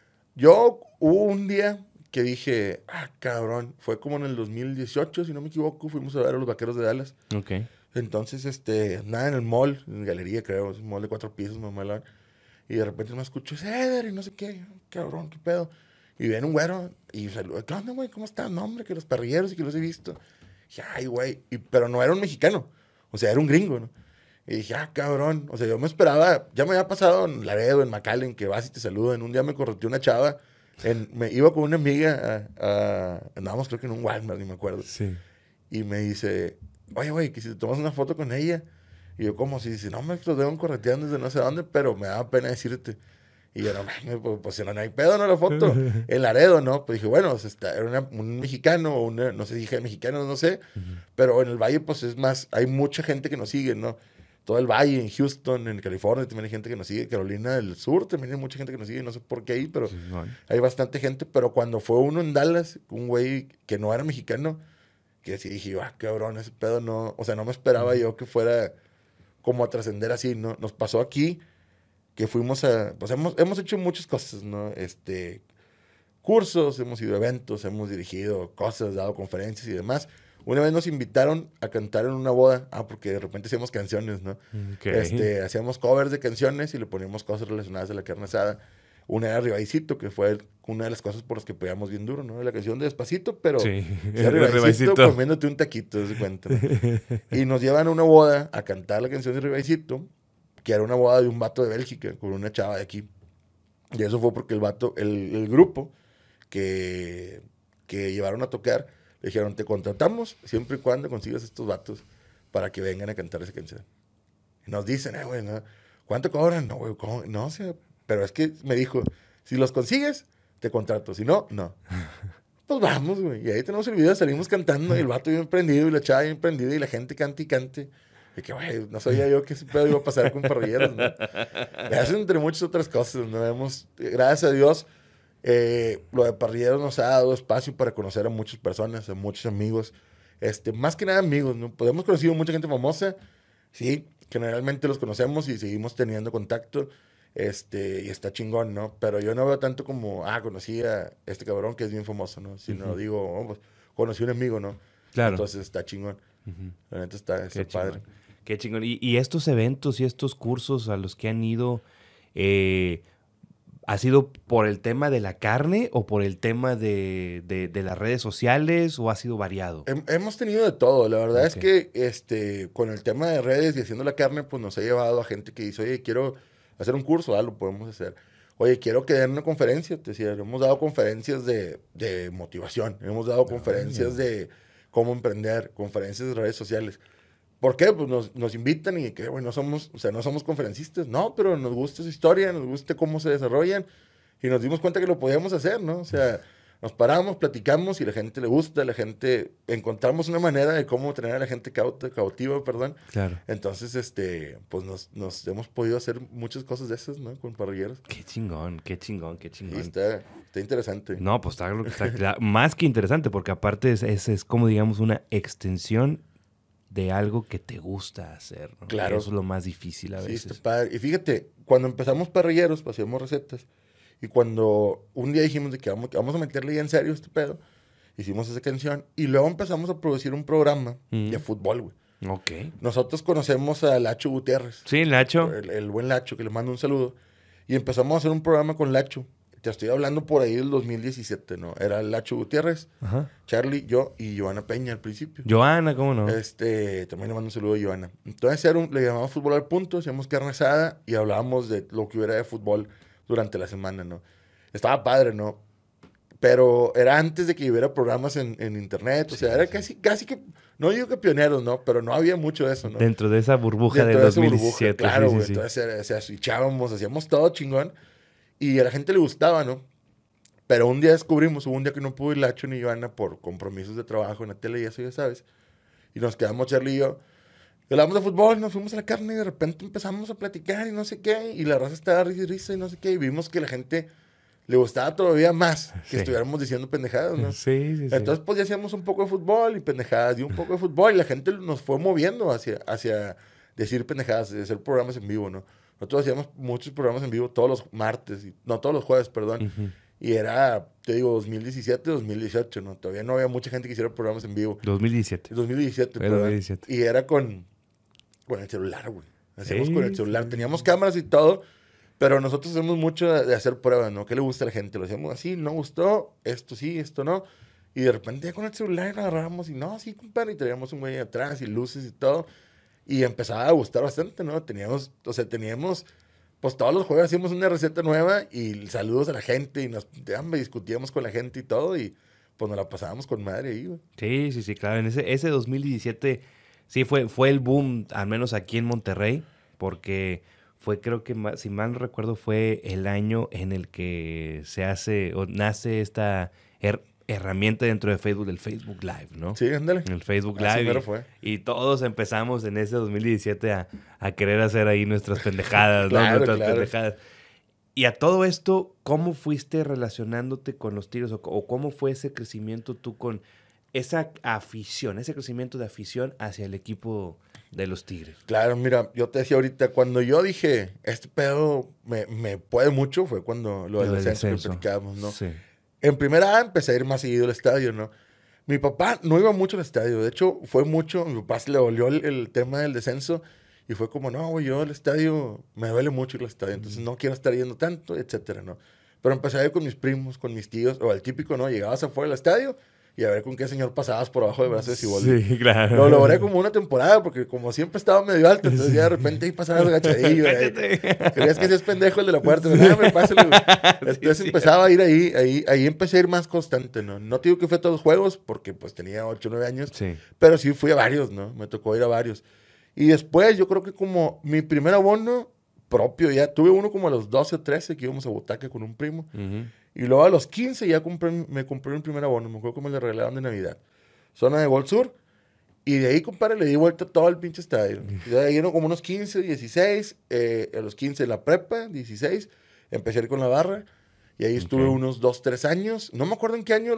Speaker 1: Hubo un día que dije, cabrón, fue como en el 2018, si no me equivoco, fuimos a ver a los Vaqueros de Dallas.
Speaker 2: Ok.
Speaker 1: Entonces, andaba en el mall, en galería, creo, es un mall de 4 pisos, mamalón. Y de repente me escucho, es Eder, y no sé qué, cabrón, qué pedo. Y viene un güero, y saluda, ¿qué onda, güey? ¿Cómo estás? No, hombre, que los parrilleros y que los he visto. Dije, ay, güey, pero no era un mexicano, o sea, era un gringo, ¿no? Y dije, cabrón, o sea, yo me esperaba, ya me había pasado en Laredo, en McAllen, que vas y te saludan. Un día me correteó una chava, me iba con una amiga, andábamos creo que en un Walmart, ni me acuerdo.
Speaker 2: Sí.
Speaker 1: Y me dice, oye, güey, que si te tomas una foto con ella. Y yo, como si dice, no, me los deben correteando desde no sé dónde, pero me daba pena decirte. Y yo, no, mames, pues si no hay pedo, no la foto. En Laredo, ¿no? Pues dije, bueno, o sea, era un mexicano, o no sé, hija de mexicanos, no sé. Pero en el Valle, pues es más, hay mucha gente que nos sigue, ¿no? Todo el Valle, en Houston, en California, también hay gente que nos sigue. Carolina del Sur, también hay mucha gente que nos sigue. No sé por qué ahí, pero
Speaker 2: Chingón.
Speaker 1: hay bastante gente. Pero cuando fue uno en Dallas, un güey que no era mexicano, que sí dije, cabrón, ese pedo no, o sea, no me esperaba yo que fuera como a trascender así, ¿no? Nos pasó aquí que fuimos pues hemos hecho muchas cosas, ¿no? Cursos, hemos ido a eventos, hemos dirigido cosas, dado conferencias y demás. Una vez nos invitaron a cantar en una boda, porque de repente hacíamos canciones, ¿no?
Speaker 2: Ok.
Speaker 1: Hacíamos covers de canciones y le poníamos cosas relacionadas a la carne asada. Una era Ribaicito, que fue una de las cosas por las que pegamos bien duro, ¿no? La canción de Despacito, pero
Speaker 2: Sí.
Speaker 1: era Ribaicito comiéndote un taquito, se cuenta, ¿no? Y nos llevan a una boda a cantar la canción de Ribaicito, que era una boda de un vato de Bélgica con una chava de aquí. Y eso fue porque el grupo que llevaron a tocar, le dijeron, te contratamos siempre y cuando consigas estos vatos para que vengan a cantar esa canción. Y nos dicen, güey, ¿no? ¿Cuánto cobran? No, güey, no sé. Pero es que me dijo, si los consigues, te contrato. Si no, no. Pues vamos, güey. Y ahí tenemos el video, salimos cantando y el vato bien prendido y la chava bien prendida y la gente cante y cante. Y que, güey, no sabía yo que ese pedo iba a pasar con parrilleros, ¿no? Y hacen entre muchas otras cosas, ¿no? Gracias a Dios, lo de parrilleros nos ha dado espacio para conocer a muchas personas, a muchos amigos. Más que nada amigos, ¿no? Pues hemos conocido mucha gente famosa, sí, generalmente los conocemos y seguimos teniendo contacto, y está chingón, ¿no? Pero yo no veo tanto como, conocí a este cabrón que es bien famoso, ¿no? Sino digo, pues, conocí a un amigo, ¿no?
Speaker 2: Claro.
Speaker 1: Entonces está chingón.
Speaker 2: Ujú.
Speaker 1: La neta está
Speaker 2: Qué
Speaker 1: padre.
Speaker 2: chingón. Qué chingón. Y estos eventos y estos cursos a los que han ido, ¿ha sido por el tema de la carne o por el tema de las redes sociales o ha sido variado?
Speaker 1: Hemos tenido de todo. La verdad es
Speaker 2: Ok.
Speaker 1: que con el tema de redes y haciendo la carne, pues nos ha llevado a gente que dice, oye, quiero hacer un curso, lo podemos hacer. Oye, quiero que den una conferencia. Te decía, hemos dado conferencias de motivación, hemos dado conferencias de cómo emprender, conferencias de redes sociales. ¿Por qué? Pues nos invitan y que, bueno, o sea, no somos conferencistas, no, pero nos gusta su historia, nos gusta cómo se desarrollan y nos dimos cuenta que lo podíamos hacer, ¿no? O sea, nos paramos, platicamos y la gente le gusta, la gente, encontramos una manera de cómo tener a la gente cautiva, perdón.
Speaker 2: Claro.
Speaker 1: Entonces, pues nos hemos podido hacer muchas cosas de esas, ¿no? Con parrilleros.
Speaker 2: Qué chingón, qué chingón, qué
Speaker 1: Sí,
Speaker 2: chingón.
Speaker 1: está interesante.
Speaker 2: No, pues más que interesante, porque aparte es como, digamos, una extensión de algo que te gusta hacer, ¿no?
Speaker 1: Claro.
Speaker 2: Eso es lo más difícil a
Speaker 1: Sí,
Speaker 2: veces.
Speaker 1: está padre. Y fíjate, cuando empezamos parrilleros, pues, hacíamos recetas. Y cuando un día dijimos de que vamos a meterle ya en serio este pedo, hicimos esa canción. Y luego empezamos a producir un programa de fútbol, güey.
Speaker 2: Ok.
Speaker 1: Nosotros conocemos a Lacho Gutiérrez.
Speaker 2: Sí, Nacho.
Speaker 1: El buen Lacho, que le mando un saludo. Y empezamos a hacer un programa con Lacho. Te estoy hablando por ahí del 2017, ¿no? Era Lacho Gutiérrez,
Speaker 2: Ajá.
Speaker 1: Charlie, yo y Joana Peña al principio.
Speaker 2: Joana, ¿cómo no?
Speaker 1: También le mando un saludo a Joana. Entonces le llamamos fútbol al punto, hacíamos carne asada y hablábamos de lo que hubiera de fútbol durante la semana, ¿no? Estaba padre, ¿no? Pero era antes de que hubiera programas en internet, o sea, era casi que, no digo que pioneros, ¿no? Pero no había mucho de eso, ¿no?
Speaker 2: Dentro de esa burbuja
Speaker 1: Dentro
Speaker 2: del
Speaker 1: de esa burbuja,
Speaker 2: 2017.
Speaker 1: claro,
Speaker 2: sí,
Speaker 1: güey.
Speaker 2: sí, sí.
Speaker 1: Entonces, o sea, switchábamos, hacíamos todo chingón y a la gente le gustaba, ¿no? Pero un día descubrimos, hubo un día que no pudo ir Lacho ni Joana por compromisos de trabajo en la tele y eso, ya sabes. Y nos quedamos Charlie y yo. Y hablamos de fútbol, nos fuimos a la carne y de repente empezamos a platicar y no sé qué. Y la raza estaba risa y risa y no sé qué. Y vimos que la gente le gustaba todavía más que
Speaker 2: Sí.
Speaker 1: estuviéramos diciendo pendejadas, ¿no?
Speaker 2: Sí, sí, sí.
Speaker 1: Entonces, pues ya hacíamos un poco de fútbol y pendejadas y un poco de fútbol. Y la gente nos fue moviendo hacia decir pendejadas, de hacer programas en vivo, ¿no? Nosotros hacíamos muchos programas en vivo todos los martes, no, todos los jueves, perdón.
Speaker 2: Ujú.
Speaker 1: Y era, te digo, 2017, 2018, ¿no? Todavía no había mucha gente que hiciera programas en vivo.
Speaker 2: 2017.
Speaker 1: 2017,
Speaker 2: Era
Speaker 1: perdón.
Speaker 2: 2017.
Speaker 1: Y era con el celular, güey. Hacíamos
Speaker 2: Sí,
Speaker 1: con el celular.
Speaker 2: sí.
Speaker 1: Teníamos cámaras y todo, pero nosotros hacemos mucho de hacer pruebas, ¿no? ¿Qué le gusta a la gente? Lo hacíamos así, no gustó, esto sí, esto no. Y de repente ya con el celular nos agarrábamos y no, sí, compadre, y traíamos un güey atrás y luces y todo. Y empezaba a gustar bastante, ¿no? Teníamos, pues todos los jueves hacíamos una receta nueva y saludos a la gente y discutíamos con la gente y todo y pues nos la pasábamos con madre ahí, güey.
Speaker 2: Sí, sí, sí, claro. En ese 2017 sí fue el boom, al menos aquí en Monterrey, porque creo que, si mal no recuerdo, fue el año en el que se hace o nace esta herramienta dentro de Facebook, del Facebook Live, ¿no?
Speaker 1: Sí, ándale.
Speaker 2: El Facebook
Speaker 1: Así
Speaker 2: Live.
Speaker 1: mero fue.
Speaker 2: Y todos empezamos en ese 2017 a querer hacer ahí nuestras pendejadas, ¿no?
Speaker 1: Claro,
Speaker 2: Nuestras
Speaker 1: claro.
Speaker 2: pendejadas. Y a todo esto, ¿cómo fuiste relacionándote con los Tigres? ¿O cómo fue ese crecimiento tú con esa afición, ese crecimiento de afición hacia el equipo de los Tigres?
Speaker 1: Claro, mira, yo te decía ahorita, cuando yo dije, este pedo me puede mucho, fue cuando lo del descenso que platicábamos, ¿no?
Speaker 2: Sí.
Speaker 1: En primera A empecé a ir más seguido al estadio, ¿no? Mi papá no iba mucho al estadio, de hecho fue mucho, mi papá se le dolió el tema del descenso y fue como, no, güey, yo al estadio, me duele mucho ir al estadio, entonces no quiero estar yendo tanto, etcétera, ¿no? Pero empecé a ir con mis primos, con mis tíos, o el típico, ¿no? Llegabas afuera del estadio y a ver con qué señor pasabas por abajo de brazos de Siboldi.
Speaker 2: Sí, claro.
Speaker 1: Lo logré como una temporada, porque como siempre estaba medio alto, entonces ya de repente ahí pasabas agachadillo. Creías que seas pendejo el de la puerta, no, me pásale, güey. Entonces empezaba a ir ahí empecé a ir más constante, ¿no? No te digo que fui a todos los juegos, porque pues tenía 8 o 9 años,
Speaker 2: Sí.
Speaker 1: pero sí fui a varios, ¿no? Me tocó ir a varios. Y después yo creo que como mi primer abono propio, ya tuve uno como a los 12 o 13 que íbamos a Botaca con un primo.
Speaker 2: Ujú.
Speaker 1: Y luego a los 15 ya me compré mi primer abono. Me acuerdo que me lo regalaron de Navidad. Zona de Gol Sur. Y de ahí, compadre, le di vuelta a todo el pinche estadio. Y de ahí eran como unos 15, 16. A los 15 la prepa, 16. Empecé a ir con la barra. Y ahí estuve
Speaker 2: Ok.
Speaker 1: unos 2, 3 años. No me acuerdo en qué año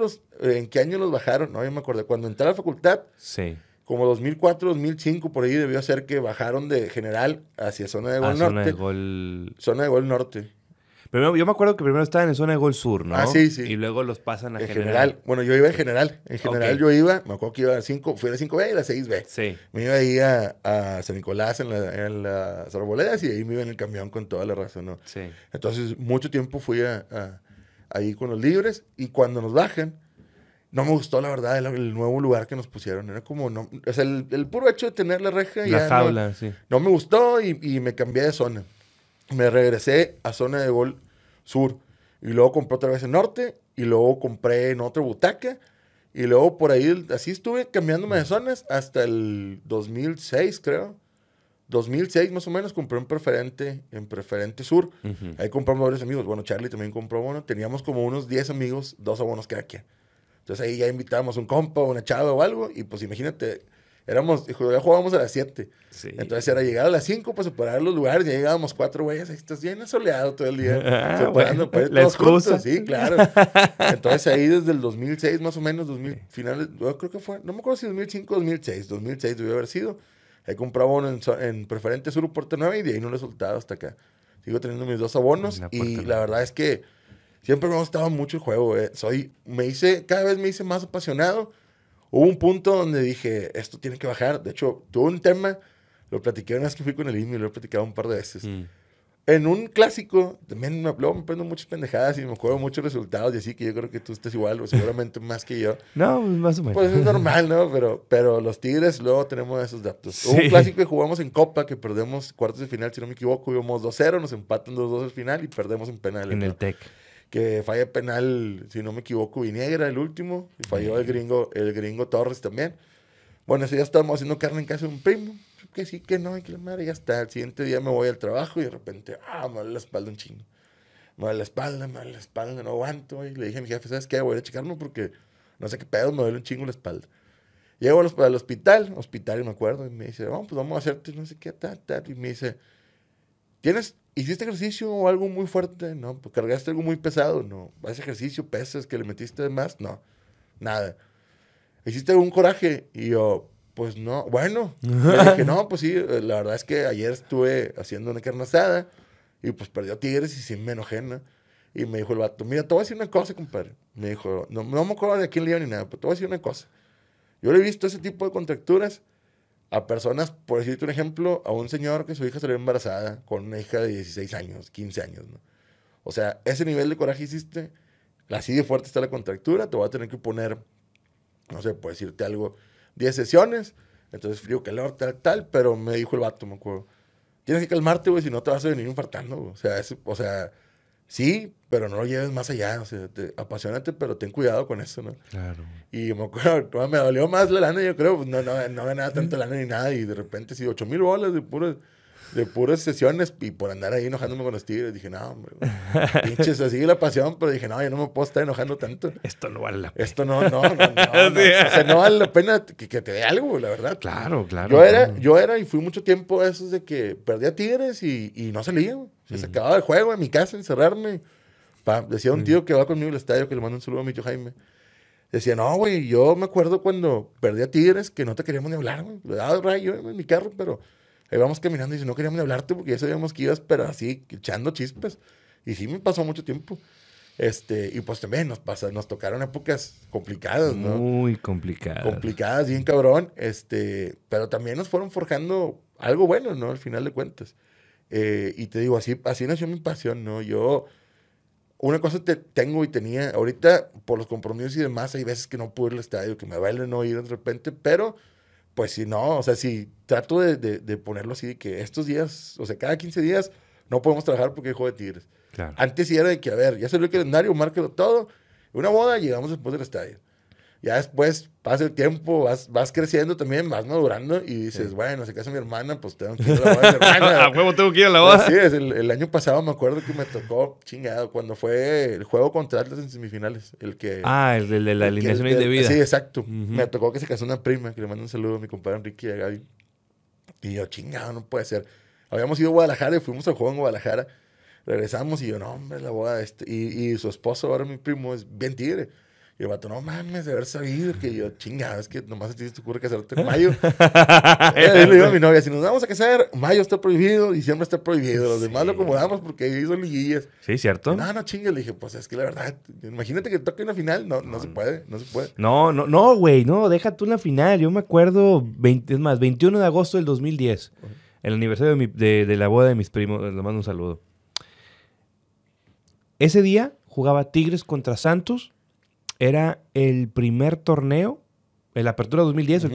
Speaker 1: los bajaron. No, yo me acuerdo. Cuando entré a la facultad,
Speaker 2: Sí.
Speaker 1: como 2004, 2005, por ahí debió ser que bajaron de general hacia zona de Gol
Speaker 2: Zona
Speaker 1: Norte.
Speaker 2: de gol.
Speaker 1: Zona de Gol Norte.
Speaker 2: Primero, yo me acuerdo que primero estaban en zona de gol sur, ¿no?
Speaker 1: Ah, sí, sí.
Speaker 2: Y luego los pasan a
Speaker 1: En
Speaker 2: general.
Speaker 1: general. Bueno, yo iba en general. En general
Speaker 2: Ok.
Speaker 1: yo iba, me acuerdo que iba a 5, fui a la 5B y a la 6B.
Speaker 2: Sí.
Speaker 1: Me iba ahí a San Nicolás en las Arboledas y ahí me iba en el camión con toda la razón, ¿no?
Speaker 2: Sí.
Speaker 1: Entonces, mucho tiempo fui ahí con los libres y cuando nos bajan, no me gustó, la verdad, el nuevo lugar que nos pusieron. Era como, no, o sea, el puro hecho de tener la reja
Speaker 2: La
Speaker 1: ya
Speaker 2: jaula, sí.
Speaker 1: no me gustó y me cambié de zona. Me regresé a zona de gol sur y luego compré otra vez en norte y luego compré en otra butaca y luego por ahí, así estuve cambiándome de zonas hasta el 2006, creo. 2006 más o menos compré en preferente sur.
Speaker 2: Ujú.
Speaker 1: Ahí compramos varios amigos. Bueno, Charlie también compró uno. Teníamos como unos 10 amigos, 2 abonos cada quien. Entonces ahí ya invitábamos un compa, una chava o algo. Y pues imagínate, ya jugábamos a las 7.
Speaker 2: Sí.
Speaker 1: Entonces era llegar a las 5 para separar los lugares. Ya llegábamos 4 güeyes. Ahí estás bien soleado todo el día.
Speaker 2: Ah,
Speaker 1: Separando,
Speaker 2: bueno,
Speaker 1: pues,
Speaker 2: la
Speaker 1: todos juntos.
Speaker 2: excusa.
Speaker 1: Sí, claro. Entonces ahí desde el 2006 más o menos, finales, yo creo que fue, no me acuerdo si 2005 o 2006. 2006 debió haber sido. Ahí compraba uno en preferente sur o Puerta Nueva y de ahí no lo he soltado hasta acá. Sigo teniendo mis 2 abonos
Speaker 2: La
Speaker 1: y
Speaker 2: Puerta
Speaker 1: la
Speaker 2: Nueva.
Speaker 1: verdad es que siempre me ha gustado mucho el juego. Cada vez me hice más apasionado. Hubo un punto donde dije, esto tiene que bajar. De hecho, tuve un tema, lo platiqué una vez que fui con el INMI, lo he platicado un par de veces.
Speaker 2: Mm.
Speaker 1: En un clásico, también luego me prendo muchas pendejadas y me acuerdo muchos resultados y así que yo creo que tú estés igual o seguramente más que yo.
Speaker 2: No, pues, más o menos.
Speaker 1: Pues es normal, ¿no? Pero los Tigres luego tenemos esos datos.
Speaker 2: Sí.
Speaker 1: Hubo un clásico que jugamos en Copa que perdemos cuartos de final, si no me equivoco, íbamos 2-0, nos empatan 2-2 al final y perdemos en penales.
Speaker 2: En
Speaker 1: ¿no?
Speaker 2: el TEC.
Speaker 1: Que falla penal, si no me equivoco, Viniegra el último y falló el gringo Torres también. Bueno, ese día estábamos haciendo carne en casa de un primo. Que sí, que no, y que la madre ya está. El siguiente día me voy al trabajo y de repente, me duele la espalda un chingo. Me duele la espalda, no aguanto. Y le dije a mi jefe, ¿sabes qué? Voy a ir a checarme porque no sé qué pedo, me duele un chingo la espalda. Llego al hospital, y me acuerdo, y me dice, pues vamos a hacerte no sé qué, tal. Y me dice, ¿hiciste ejercicio o algo muy fuerte? No, pues cargaste algo muy pesado. No, ¿haces ejercicio, pesas, que le metiste de más? No, nada. ¿Hiciste algún coraje? Y yo, pues no. Bueno, le dije, no, pues sí, la verdad es que ayer estuve haciendo una carne asada y pues perdió Tigres y sí me enojé, ¿no? Y me dijo el vato, mira, te voy a decir una cosa, compadre. Me dijo, no me acuerdo de quién le iba ni nada, pero te voy a decir una cosa. Yo le he visto ese tipo de contracturas a personas, por decirte un ejemplo, a un señor que su hija salió embarazada con una hija de 16 años, 15 años, ¿no? O sea, ese nivel de coraje hiciste, así de fuerte está la contractura, te voy a tener que poner, no sé, por decirte algo, 10 sesiones, entonces frío, calor, tal, pero me dijo el vato, me acuerdo, tienes que calmarte, güey, si no te vas a venir infartando, güey. O sea, sí, pero no lo lleves más allá, o sea, apasionate, pero ten cuidado con eso, ¿no?
Speaker 2: Claro.
Speaker 1: Y me acuerdo, me dolió más la lana, yo creo, pues no ganaba tanta lana ni nada, y de repente sí, 8,000 bolas de puras sesiones, y por andar ahí enojándome con los Tigres, dije, no, hombre, güey, pinches, así la pasión, pero dije, no, yo no me puedo estar enojando tanto.
Speaker 2: Esto no vale la pena.
Speaker 1: Esto no, o sea, no vale la pena que te dé algo, la verdad.
Speaker 2: Claro, claro.
Speaker 1: Yo era y fui mucho tiempo a esos de que perdía Tigres y no salía, güey. Se acababa el juego en mi casa, encerrarme. Decía un tío que va conmigo al estadio, que le mando un saludo a mi tío Jaime. Decía, no, güey, yo me acuerdo cuando perdí a Tigres que no te queríamos ni hablar, güey. Le daba rayo en mi carro, pero ahí vamos caminando y dice, no queríamos ni hablarte porque ya sabíamos que ibas, pero así, echando chispas. Y sí me pasó mucho tiempo. Y pues también nos tocaron épocas complicadas, ¿no?
Speaker 2: Muy complicadas.
Speaker 1: Complicadas, bien cabrón. Pero también nos fueron forjando algo bueno, ¿no? Al final de cuentas. Y te digo, así nació mi pasión, ¿no? Yo, una cosa tengo y tenía, ahorita por los compromisos y demás, hay veces que no puedo ir al estadio, que me vale no ir de repente, pero pues si no, o sea, si trato de ponerlo así, de que estos días, o sea, cada 15 días no podemos trabajar porque hay juego de Tigres.
Speaker 2: Claro.
Speaker 1: Antes sí era de que, a ver, ya salió el calendario, márquelo todo. Una boda, llegamos después del estadio. Ya después pasa el tiempo, vas creciendo también, vas madurando y dices,
Speaker 2: Sí.
Speaker 1: bueno, se casa mi hermana, pues tengo que ir a la boda de mi hermana.
Speaker 2: A huevo tengo que ir a la boda.
Speaker 1: Así es, el año pasado me acuerdo que me tocó, chingado, cuando fue el juego contra Atlas en semifinales. El
Speaker 2: El de la alineación
Speaker 1: el
Speaker 2: indebida.
Speaker 1: Sí, exacto.
Speaker 2: Ujú.
Speaker 1: Me tocó que se casó una prima, que le mando un saludo a mi compadre Enrique y a Gaby. Y yo, chingado, no puede ser. Habíamos ido a Guadalajara y fuimos al juego en Guadalajara. Regresamos y yo, no, hombre, la boda. Y su esposo, ahora mi primo, es bien tigre. Y el vato, no mames, de haber sabido que yo, chingada, es que nomás a ti se te ocurre casarte en mayo. Y le digo a mi novia, si nos vamos a casar, mayo está prohibido, diciembre está prohibido. Los demás lo acomodamos porque ahí son liguillas.
Speaker 2: Sí, ¿cierto?
Speaker 1: No chingue. Le dije, pues es que la verdad, imagínate que toque una final. No se puede, no se puede.
Speaker 2: No, güey, no, deja tú una final. Yo me acuerdo, 21 de agosto del 2010, el aniversario de la boda de mis primos. Les mando un saludo. Ese día jugaba Tigres contra Santos. Era el primer torneo, la apertura 2010,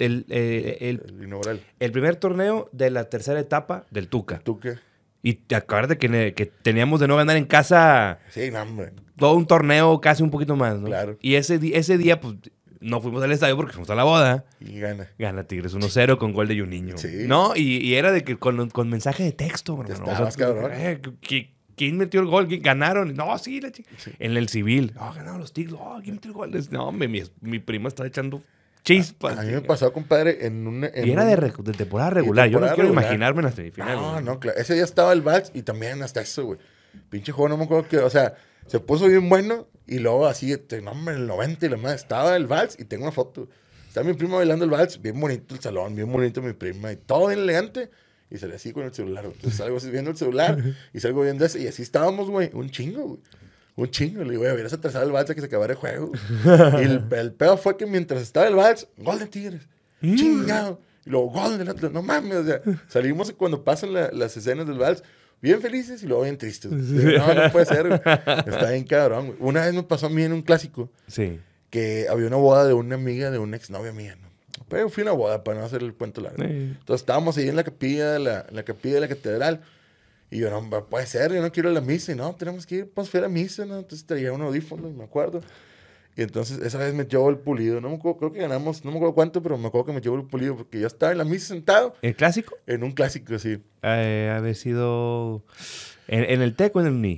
Speaker 1: inaugural.
Speaker 2: El primer torneo de la tercera etapa del Tuca.
Speaker 1: Tuca.
Speaker 2: Y acuérdate que teníamos de no ganar en casa
Speaker 1: Sí, no, hombre.
Speaker 2: todo un torneo, casi un poquito más, ¿no?
Speaker 1: Claro.
Speaker 2: Y ese día, pues, no fuimos al estadio porque fuimos a la boda.
Speaker 1: Y gana.
Speaker 2: Gana Tigres 1-0 con gol de Juninho.
Speaker 1: Sí.
Speaker 2: No, y era de que con mensaje de texto, hermano.
Speaker 1: Estabas, cabrón.
Speaker 2: ¿Quién metió el gol? ¿Quién ganaron? No, sí,
Speaker 1: Sí.
Speaker 2: En el civil. Ganaron los Tigres. ¿Quién metió el gol? No, hombre, mi prima está echando chispas.
Speaker 1: A mí me pasó, compadre,
Speaker 2: Y era de temporada regular. Yo no quiero imaginarme en la semifinal.
Speaker 1: No, claro. Ese día estaba el Vals y también hasta eso, güey. Pinche juego, no me acuerdo que, o sea, se puso bien bueno y luego así, no, hombre, en el 90 y la madre, estaba el Vals y tengo una foto. Está mi prima bailando el Vals, bien bonito el salón, bien bonito mi prima y todo bien elegante. Y salí así con el celular. Entonces salgo así viendo el celular y salgo viendo ese. Y así estábamos, güey. Un chingo, güey. Un chingo. Le digo, güey, hubieras atrasado el Vals a que se acabara el juego. Y el pedo fue que mientras estaba el Vals, gol de Tigres. Chingado. Y luego gol del Atlas. No mames, o sea, salimos cuando pasan las escenas del Vals bien felices y luego bien tristes. No puede ser, güey. Está bien cabrón, güey. Una vez me pasó a mí en un clásico.
Speaker 2: Sí.
Speaker 1: Que había una boda de una amiga de una exnovia mía, ¿no? Pero fui a una boda para no hacer el cuento largo. Entonces estábamos ahí en la capilla de la capilla de la catedral. Y yo, no, puede ser, yo no quiero ir a la misa. Y no, tenemos que ir, pues fui a la misa, ¿no? Entonces traía un audífono, me acuerdo. Y entonces esa vez me llevó el pulido. No me acuerdo, creo que ganamos, no me acuerdo cuánto, pero me acuerdo que me llevó el pulido porque yo estaba en la misa sentado.
Speaker 2: ¿El clásico?
Speaker 1: En un clásico, sí.
Speaker 2: Haber sido en el TEC o en el UNI.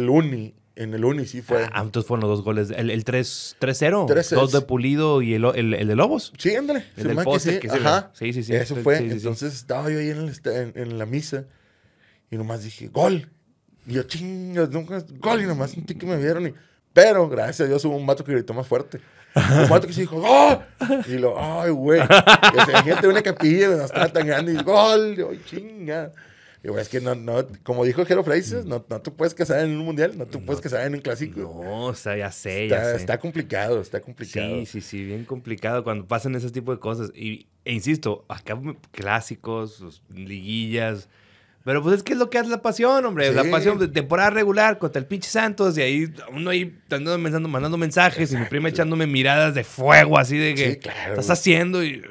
Speaker 1: En el Uni, sí fue.
Speaker 2: Entonces fueron los dos goles. El 3-0.
Speaker 1: 3-0.
Speaker 2: Dos de Pulido y el de Lobos.
Speaker 1: Sí, ándale.
Speaker 2: El del poste.
Speaker 1: Ajá.
Speaker 2: Sí.
Speaker 1: Eso fue.
Speaker 2: Sí.
Speaker 1: Entonces estaba yo ahí en la misa y nomás dije, gol. Y yo, chingas, nunca, gol. Y nomás sentí que me vieron. Pero, gracias a Dios, hubo un vato que gritó más fuerte. Un vato que se dijo, ¡gol! Y lo, ¡ay, güey! Gente de una capilla, no estaba tan grande. Y ¡gol! Y yo, chinga. Y güey, es que no, como dijo Jero Freises, no te puedes casar en un mundial, no te puedes casar en un clásico.
Speaker 2: No, o sea, ya sé.
Speaker 1: Está complicado.
Speaker 2: Sí, bien complicado cuando pasan ese tipo de cosas. E insisto, acá clásicos, liguillas. Pero pues es que es lo que hace la pasión, hombre. Sí. La pasión de temporada regular contra el pinche Santos. Y ahí uno ahí mandando mensajes. Exacto. Y mi prima echándome miradas de fuego así de que estás haciendo y...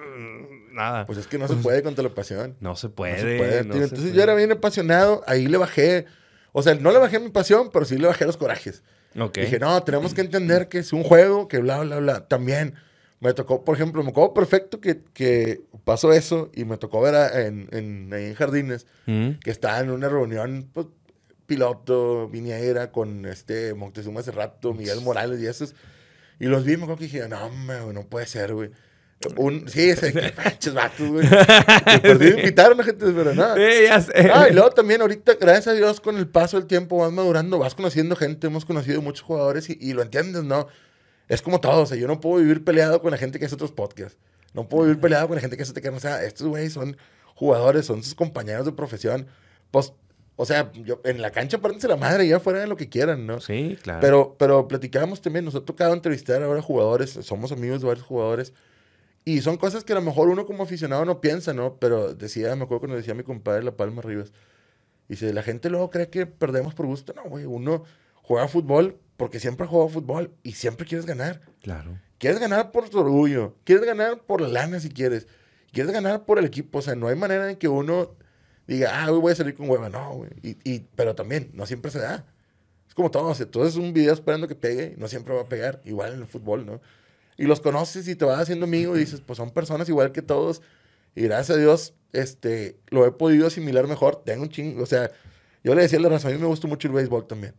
Speaker 2: Nada.
Speaker 1: Pues es que no se puede contra la pasión.
Speaker 2: No se puede.
Speaker 1: Entonces yo era bien apasionado, ahí le bajé. O sea, no le bajé mi pasión, pero sí le bajé los corajes.
Speaker 2: Okay.
Speaker 1: Dije, no, tenemos que entender que es un juego, que bla, bla, bla. También me tocó, por ejemplo, me acuerdo perfecto que pasó eso y me tocó ver ahí en Jardines, que estaba en una reunión, pues, piloto, Viñera, con Moctezuma hace rato, Miguel Morales y esos. Y los vi y me acuerdo que dije, no, no puede ser, güey. Sí, ese, que panches vatos, güey. Por ti me invitaron a gente, pero nada.
Speaker 2: Sí, ya sé.
Speaker 1: Y luego también ahorita, gracias a Dios, con el paso del tiempo vas madurando, vas conociendo gente, hemos conocido muchos jugadores y lo entiendes, ¿no? Es como todo, o sea, yo no puedo vivir peleado con la gente que hace otros podcasts. No puedo vivir peleado con la gente que hace otros podcasts. O sea, estos güeyes son jugadores, son sus compañeros de profesión. Pues, o sea, en la cancha pártense la madre, ya fuera de lo que quieran, ¿no?
Speaker 2: Sí, claro.
Speaker 1: Pero platicábamos también, nos ha tocado entrevistar ahora jugadores, somos amigos de varios jugadores. Y son cosas que a lo mejor uno como aficionado no piensa, ¿no? Pero me acuerdo que nos decía mi compadre La Palma Rivas. Dice, la gente luego cree que perdemos por gusto. No, güey, uno juega fútbol porque siempre ha jugado fútbol y siempre quieres ganar.
Speaker 2: Claro.
Speaker 1: Quieres ganar por tu orgullo. Quieres ganar por la lana si quieres. Quieres ganar por el equipo. O sea, no hay manera en que uno diga, hoy voy a salir con hueva. No, güey. Pero también, no siempre se da. Es como todo. O sea, tú haces un video esperando que pegue. No siempre va a pegar. Igual en el fútbol, ¿no? Y los conoces y te vas haciendo amigo y dices, pues son personas igual que todos. Y gracias a Dios, lo he podido asimilar mejor. Tengo un chingo. O sea, yo le decía la razón, a mí me gusta mucho el béisbol también.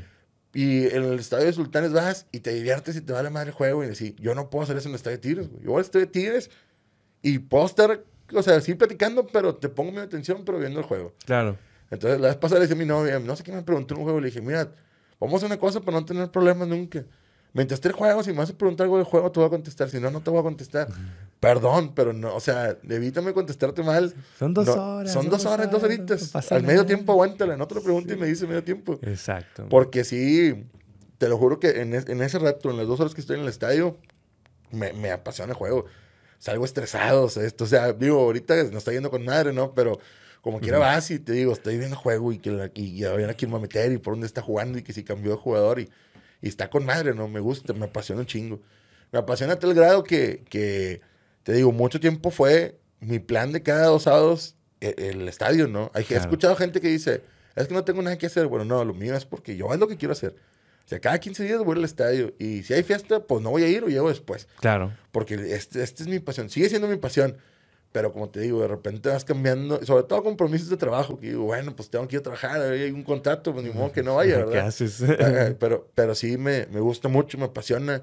Speaker 1: Y en el estadio de Sultanes vas y te diviertes y te va la madre el juego. Y decís, yo no puedo hacer eso en el estadio de Tigres, güey. Yo voy al estadio de Tigres y puedo estar, o sea, sí platicando, pero te pongo mi atención, pero viendo el juego.
Speaker 2: Claro.
Speaker 1: Entonces, la vez pasada le decía a mi novia, no sé qué me preguntó en un juego, le dije, mira, vamos a hacer una cosa para no tener problemas nunca. Mientras esté el juego, si me vas a preguntar algo del juego, te voy a contestar. Si no, no te voy a contestar. Perdón, pero no, o sea, evítame contestarte mal.
Speaker 2: Son 2 horas.
Speaker 1: Son 2 horas, 2 horitas.
Speaker 2: No
Speaker 1: Al medio tiempo, aguántala. No te lo preguntes y me dice medio tiempo.
Speaker 2: Exacto.
Speaker 1: Porque sí, te lo juro que en ese rato, en las 2 horas que estoy en el estadio, me apasiona el juego. Salgo estresado, o sea, digo, ahorita nos está yendo con madre, ¿no? Pero como quiera vas y te digo, estoy viendo juego y a ver a quién me va a meter y por dónde está jugando y que si cambió de jugador y está con madre, ¿no? Me gusta, me apasiona un chingo. Me apasiona a tal grado que te digo, mucho tiempo fue mi plan de cada 2 sábados el estadio, ¿no? He escuchado gente que dice, es que no tengo nada que hacer. Bueno, no, lo mío es porque yo es lo que quiero hacer. O sea, cada 15 días voy al estadio. Y si hay fiesta, pues no voy a ir o llego después.
Speaker 2: Claro.
Speaker 1: Porque esta es mi pasión. Sigue siendo mi pasión. Pero como te digo, de repente vas cambiando. Sobre todo compromisos de trabajo. Que digo, bueno, pues tengo que ir a trabajar. Hay un contrato, pues ni modo que no vaya, ¿verdad?
Speaker 2: ¿Qué haces?
Speaker 1: Pero sí me gusta mucho, me apasiona.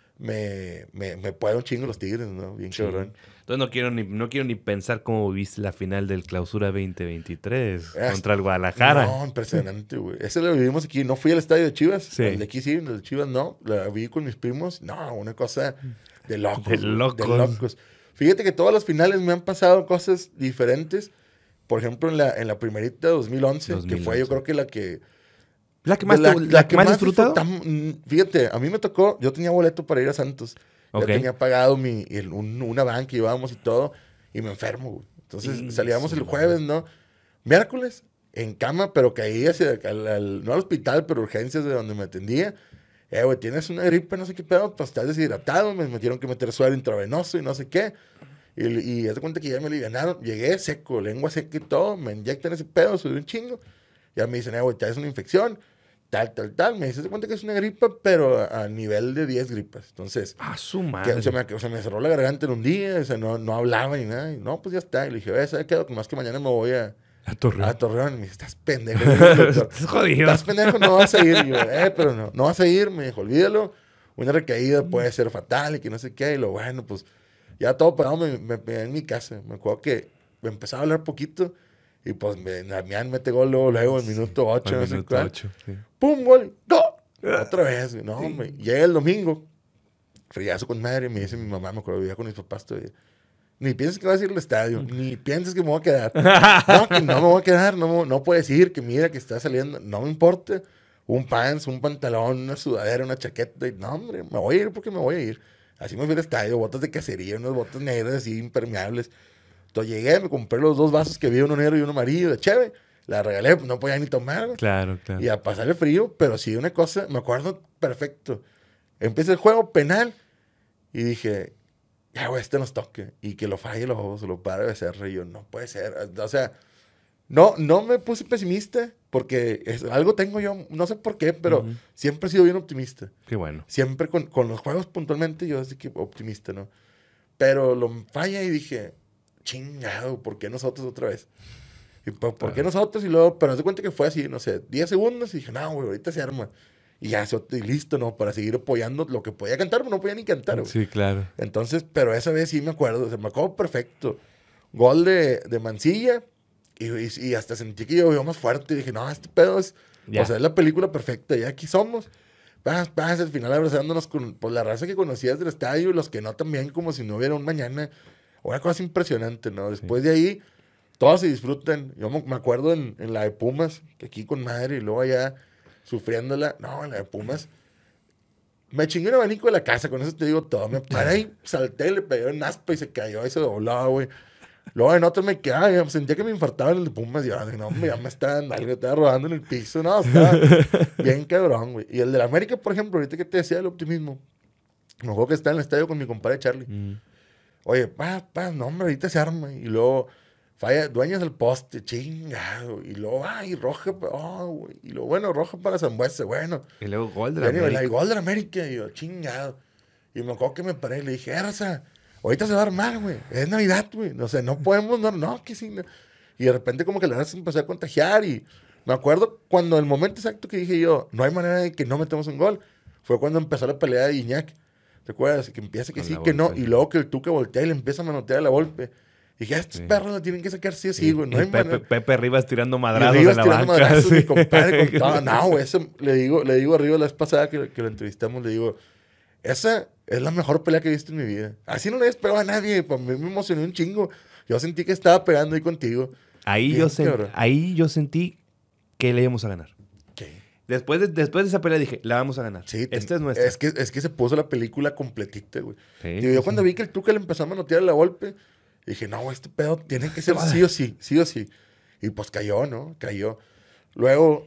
Speaker 1: Me puede un chingo los Tigres, ¿no? Bien
Speaker 2: Sí.
Speaker 1: cabrón.
Speaker 2: Entonces no quiero ni pensar cómo viste la final del Clausura 2023 contra el Guadalajara.
Speaker 1: No, impresionante, güey. Ese lo vivimos aquí. No fui al estadio de Chivas.
Speaker 2: Sí.
Speaker 1: El de aquí sí, el de Chivas no. La vi con mis primos. No, una cosa de locos.
Speaker 2: De
Speaker 1: güey,
Speaker 2: locos.
Speaker 1: de locos. Fíjate que todas las finales me han pasado cosas diferentes. Por ejemplo, en la primerita 2011, que fue yo creo que la que...
Speaker 2: ¿La que más, la que más disfrutado?
Speaker 1: Fíjate, a mí me tocó, yo tenía boleto para ir a Santos.
Speaker 2: Ok.
Speaker 1: Ya tenía pagado una van que llevábamos y todo, y me enfermo, güey. Entonces salíamos el jueves, ¿no? Miércoles, en cama, pero caí hacia, no al hospital, pero urgencias de donde me atendía. Güey, tienes una gripe, no sé qué pedo, pues estás deshidratado, me metieron que meter suero intravenoso y no sé qué. Y haz de cuenta que ya me alivianaron, llegué seco, lengua seca y todo, me inyectan ese pedo, subí un chingo. Ya me dicen, güey, te das una infección, tal. Me dice, haz de cuenta que es una gripa, pero a nivel de 10 gripas. Entonces,
Speaker 2: su madre.
Speaker 1: se me cerró la garganta en un día, o sea, no hablaba ni nada. Y no, pues ya está. Y le dije, ¿sabes qué? Más que mañana me voy a Torreón. Y me dice, estás pendejo.
Speaker 2: Estás jodido.
Speaker 1: Estás pendejo, no vas a ir. Y yo, pero no vas a ir. Me dijo, olvídalo. Una recaída puede ser fatal y que no sé qué. Y lo bueno, pues ya todo parado me en mi casa. Me acuerdo que me empezaba a hablar poquito. Y pues Damián mete gol luego en minuto 8. No sé cuál.
Speaker 2: Sí.
Speaker 1: ¡Pum! ¡Gol! ¡Go! Otra vez. No, hombre. Llega el domingo. Friazo con madre. Me dice mi mamá, me acuerdo, vivía con mis papás todavía. Ni pienses que vas a ir al estadio. Ni pienses que me voy a quedar. No, que no me voy a quedar. No puedes ir. Que mira que está saliendo. No me importa. Un pants, un pantalón, una sudadera, una chaqueta. Y, no, hombre, me voy a ir porque me voy a ir. Así me fui al estadio. Botas de cacería, unas botas negras así impermeables. Entonces llegué, me compré los 2 vasos que había, uno negro y uno amarillo de cheve. La regalé, no podía ni tomar.
Speaker 2: Claro.
Speaker 1: Y a pasarle frío, pero sí una cosa, me acuerdo perfecto. Empieza el juego penal y dije, ya, güey, nos toque. Y que lo falle lo para Becerra. Y yo, no puede ser. O sea, no me puse pesimista porque algo tengo yo, no sé por qué, pero siempre he sido bien optimista.
Speaker 2: Qué bueno.
Speaker 1: Siempre con los juegos puntualmente yo así que optimista, ¿no? Pero lo falla y dije, chingado, ¿por qué nosotros otra vez? ¿Y por qué nosotros? Y luego, pero me di cuenta que fue así, no sé, 10 segundos y dije, no, güey, ahorita se arma. Y ya, y listo, ¿no? Para seguir apoyando lo que podía cantar, pero no podía ni cantar, güey.
Speaker 2: Sí, claro.
Speaker 1: Entonces, pero esa vez sí me acuerdo, me acuerdo perfecto. Gol de Mancilla y hasta sentí que yo veo más fuerte y dije, no, este pedo es, o sea, es la película perfecta, ya aquí somos. Vas al final abrazándonos con pues, la raza que conocías del estadio y los que no también, como si no hubiera un mañana. Una cosa impresionante, ¿no? Después de ahí, todos se disfrutan. Yo me acuerdo en la de Pumas, que aquí con madre, y luego allá sufriéndola. No, en la de Pumas. Me chingué un abanico de la casa, con eso te digo todo. Me paré y salté, le pegué un aspa y se cayó y se doblaba, güey. Luego en otro me quedaba, sentía que me infartaba en el de Pumas. Y yo, no, ya me estaba rodando en el piso. No, estaba bien cabrón, güey. Y el de la América, por ejemplo, ahorita que te decía del optimismo. Me acuerdo que estaba en el estadio con mi compadre Charlie. Oye, no, hombre, ahorita se arma. Y luego, falla, dueñas del poste, chingado. Y luego, roja, güey. Y luego, bueno, roja para Zambuesa, bueno.
Speaker 2: Y luego gol de la América.
Speaker 1: Y gol de la América. Y yo, chingado. Y me acuerdo que me paré y le dije, Raza, ahorita se va a armar, güey. Es Navidad, güey. O sea, no podemos, no, que sí. No. Y de repente como que la raza se empezó a contagiar. Y me acuerdo cuando el momento exacto que dije yo, no hay manera de que no metamos un gol, fue cuando empezó la pelea de Iñak. ¿Te acuerdas? Que empieza que con sí, que no. Y luego que el Tuca voltea y le empieza a manotear a la Volpe. Y dije, estos perros la tienen que sacar sí o sí, güey. No hay
Speaker 2: Pepe Rivas tirando madrazos en la banca.
Speaker 1: Madrazos, mi compadre, con todo. No, güey, eso le digo arriba la vez pasada que lo entrevistamos, le digo, esa es la mejor pelea que he visto en mi vida. Así no le habías pegado a nadie. Para mí me emocioné un chingo. Yo sentí que estaba pegando ahí contigo.
Speaker 2: Ahí
Speaker 1: Bien,
Speaker 2: yo,
Speaker 1: cabrón.
Speaker 2: ahí yo sentí que le íbamos a ganar.
Speaker 1: ¿Qué?
Speaker 2: Después de esa pelea dije, la vamos a ganar.
Speaker 1: Sí,
Speaker 2: Esta es nuestra.
Speaker 1: Es que se puso la película completita, güey.
Speaker 2: Sí,
Speaker 1: Digo, yo
Speaker 2: sí,
Speaker 1: cuando
Speaker 2: sí.
Speaker 1: vi que el Tuca le empezó a manotear la golpe, dije, no, este pedo tiene que ser sí o sí, sí o sí. Y pues cayó, ¿no? Cayó. Luego,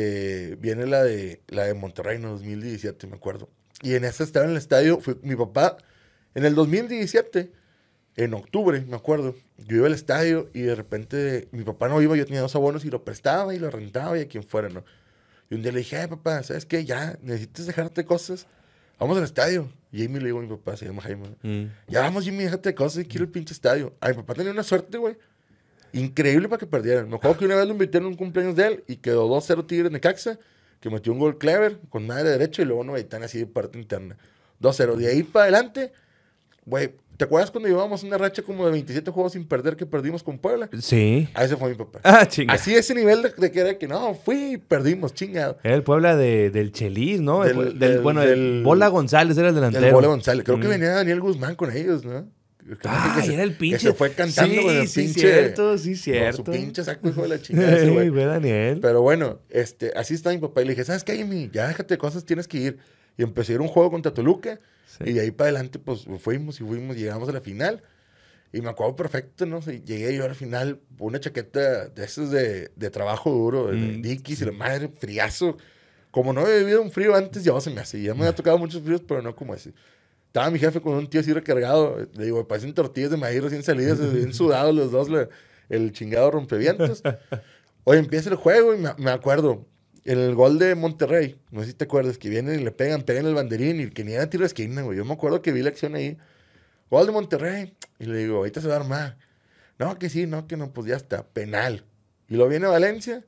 Speaker 1: viene la de Monterrey en el 2017, me acuerdo. Y en esa estaba en el estadio, fue mi papá, en el 2017, en octubre, me acuerdo, yo iba al estadio y de repente mi papá no iba, yo tenía 2 abonos y lo prestaba y lo rentaba y a quien fuera, ¿no? Y un día le dije, papá, ¿sabes qué? Ya, necesitas dejarte cosas. Vamos al estadio. Y Jamie le digo a mi papá, se llama Jaime. Ya vamos, Jimmy, déjate de cosas, quiero el pinche estadio. A mi papá tenía una suerte, güey. Increíble para que perdieran. Me acuerdo que una vez lo invitaron a un cumpleaños de él y quedó 2-0 Tigres Necaxa, que metió un gol clever con madre derecha y luego no Gaitán así de parte interna. 2-0. De ahí para adelante, güey, ¿te acuerdas cuando llevábamos una racha como de 27 juegos sin perder que perdimos con Puebla?
Speaker 2: Sí.
Speaker 1: A ese fue mi papá.
Speaker 2: Ah, chinga.
Speaker 1: Así ese nivel de que era que no, fui y perdimos, chingado.
Speaker 2: Era el Puebla del Chelis, ¿no? Bueno,
Speaker 1: del-
Speaker 2: el Bola González era el delantero.
Speaker 1: El Bole González. Creo que venía Daniel Guzmán con ellos, ¿no?
Speaker 2: Ah,
Speaker 1: Que
Speaker 2: era el pinche.
Speaker 1: Que se fue cantando
Speaker 2: sí,
Speaker 1: con el
Speaker 2: sí,
Speaker 1: pinche.
Speaker 2: cierto, sí,
Speaker 1: Con
Speaker 2: cierto.
Speaker 1: su pinche saco, hijo de la chingada ese, güey.
Speaker 2: Güey, Daniel.
Speaker 1: Pero bueno, así está mi papá. Y le dije, ¿sabes qué, Jimmy? Ya déjate de cosas, tienes que ir. Y empecé a ir a un juego contra Toluca.
Speaker 2: Sí.
Speaker 1: Y de ahí para adelante, pues fuimos, llegamos a la final. Y me acuerdo perfecto, ¿no? Sí, llegué yo a la final, una chaqueta de esos de trabajo duro, de Dickies y la madre, friazo. Como no había vivido un frío antes, ya se me hace. Ya me había tocado muchos fríos, pero no como ese. Estaba mi jefe con un tío así recargado. Le digo, parecen tortillas de maíz recién salidas, bien sudados los dos, el chingado rompevientos. Oye, empieza el juego y me acuerdo, en el gol de Monterrey, no sé si te acuerdas, que vienen y le pegan el banderín y que ni era tiro de esquina, güey. Yo me acuerdo que vi la acción ahí. Gol de Monterrey. Y le digo, ahorita se va a armar. No, que sí, no, que no, pues ya está, penal. Y luego viene Valencia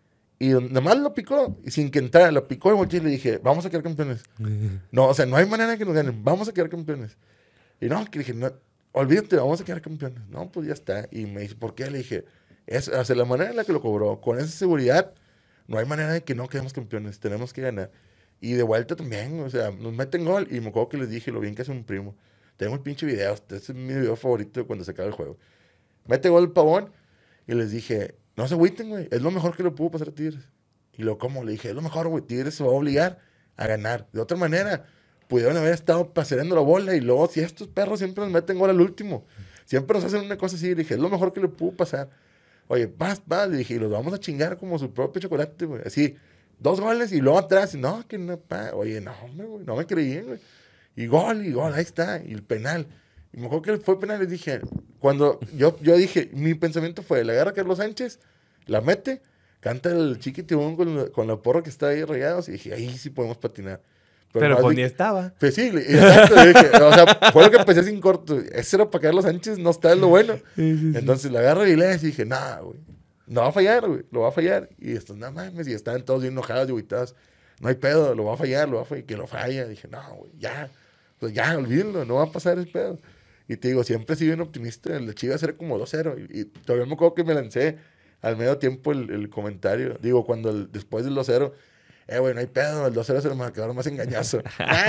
Speaker 1: y nada más lo picó, y sin que entrara, lo picó y volteé y le dije, vamos a quedar campeones. No, o sea, no hay manera que nos ganen, vamos a quedar campeones. Y no, que dije, no, olvídate, vamos a quedar campeones. No, pues ya está. Y me dice, ¿por qué? Le dije, o sea, la manera en la que lo cobró, con esa seguridad, no hay manera de que no quedemos campeones, tenemos que ganar. Y de vuelta también, o sea, nos meten gol y me acuerdo que les dije lo bien que hace un primo. Tengo el pinche video, este es mi video favorito de cuando se acaba el juego. Mete gol el Pavón y les dije, no se agüiten, güey, es lo mejor que le pudo pasar a Tigres. Y luego, ¿cómo? Le dije, es lo mejor, güey, Tigres se va a obligar a ganar. De otra manera, pudieron haber estado paseando la bola y luego, si estos perros siempre nos meten gol al último, siempre nos hacen una cosa así, le dije, es lo mejor que le pudo pasar. Oye, vas, le dije, y los vamos a chingar como su propio chocolate, güey, así, 2 goles y luego atrás, y no, que no, oye, no, güey, no me creían, güey. Y gol, ahí está, y el penal. Y me acuerdo que fue penal, les dije, cuando yo dije, mi pensamiento fue, le agarra a Carlos Sánchez, la mete, canta el chiquitibón con la porra que está ahí rayados, y dije, ahí sí podemos patinar.
Speaker 2: Pero
Speaker 1: más
Speaker 2: pues ni estaba.
Speaker 1: Pues sí, exacto, dije, o sea, fue lo que empecé sin corto. Ese era para Carlos Sánchez, no está en lo bueno.
Speaker 2: Sí.
Speaker 1: Entonces la agarro y le dije, nah, güey, no va a fallar, güey, lo va a fallar. Y estos, no mames, y estaban todos bien enojados y agüitados. No hay pedo, lo va a fallar, que lo falla. Dije, no, güey, ya, pues ya, olvídenlo, no va a pasar el pedo. Y te digo, siempre he sido bien optimista. El de Chivas era como 2-0. Y todavía me acuerdo que me lancé al medio tiempo el comentario. Digo, después del 2-0, güey, no hay pedo, el 2-0 se me quedó más engañazo.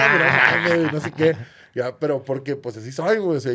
Speaker 1: No sé qué. Ya, pero porque, pues así soy, güey. O sea,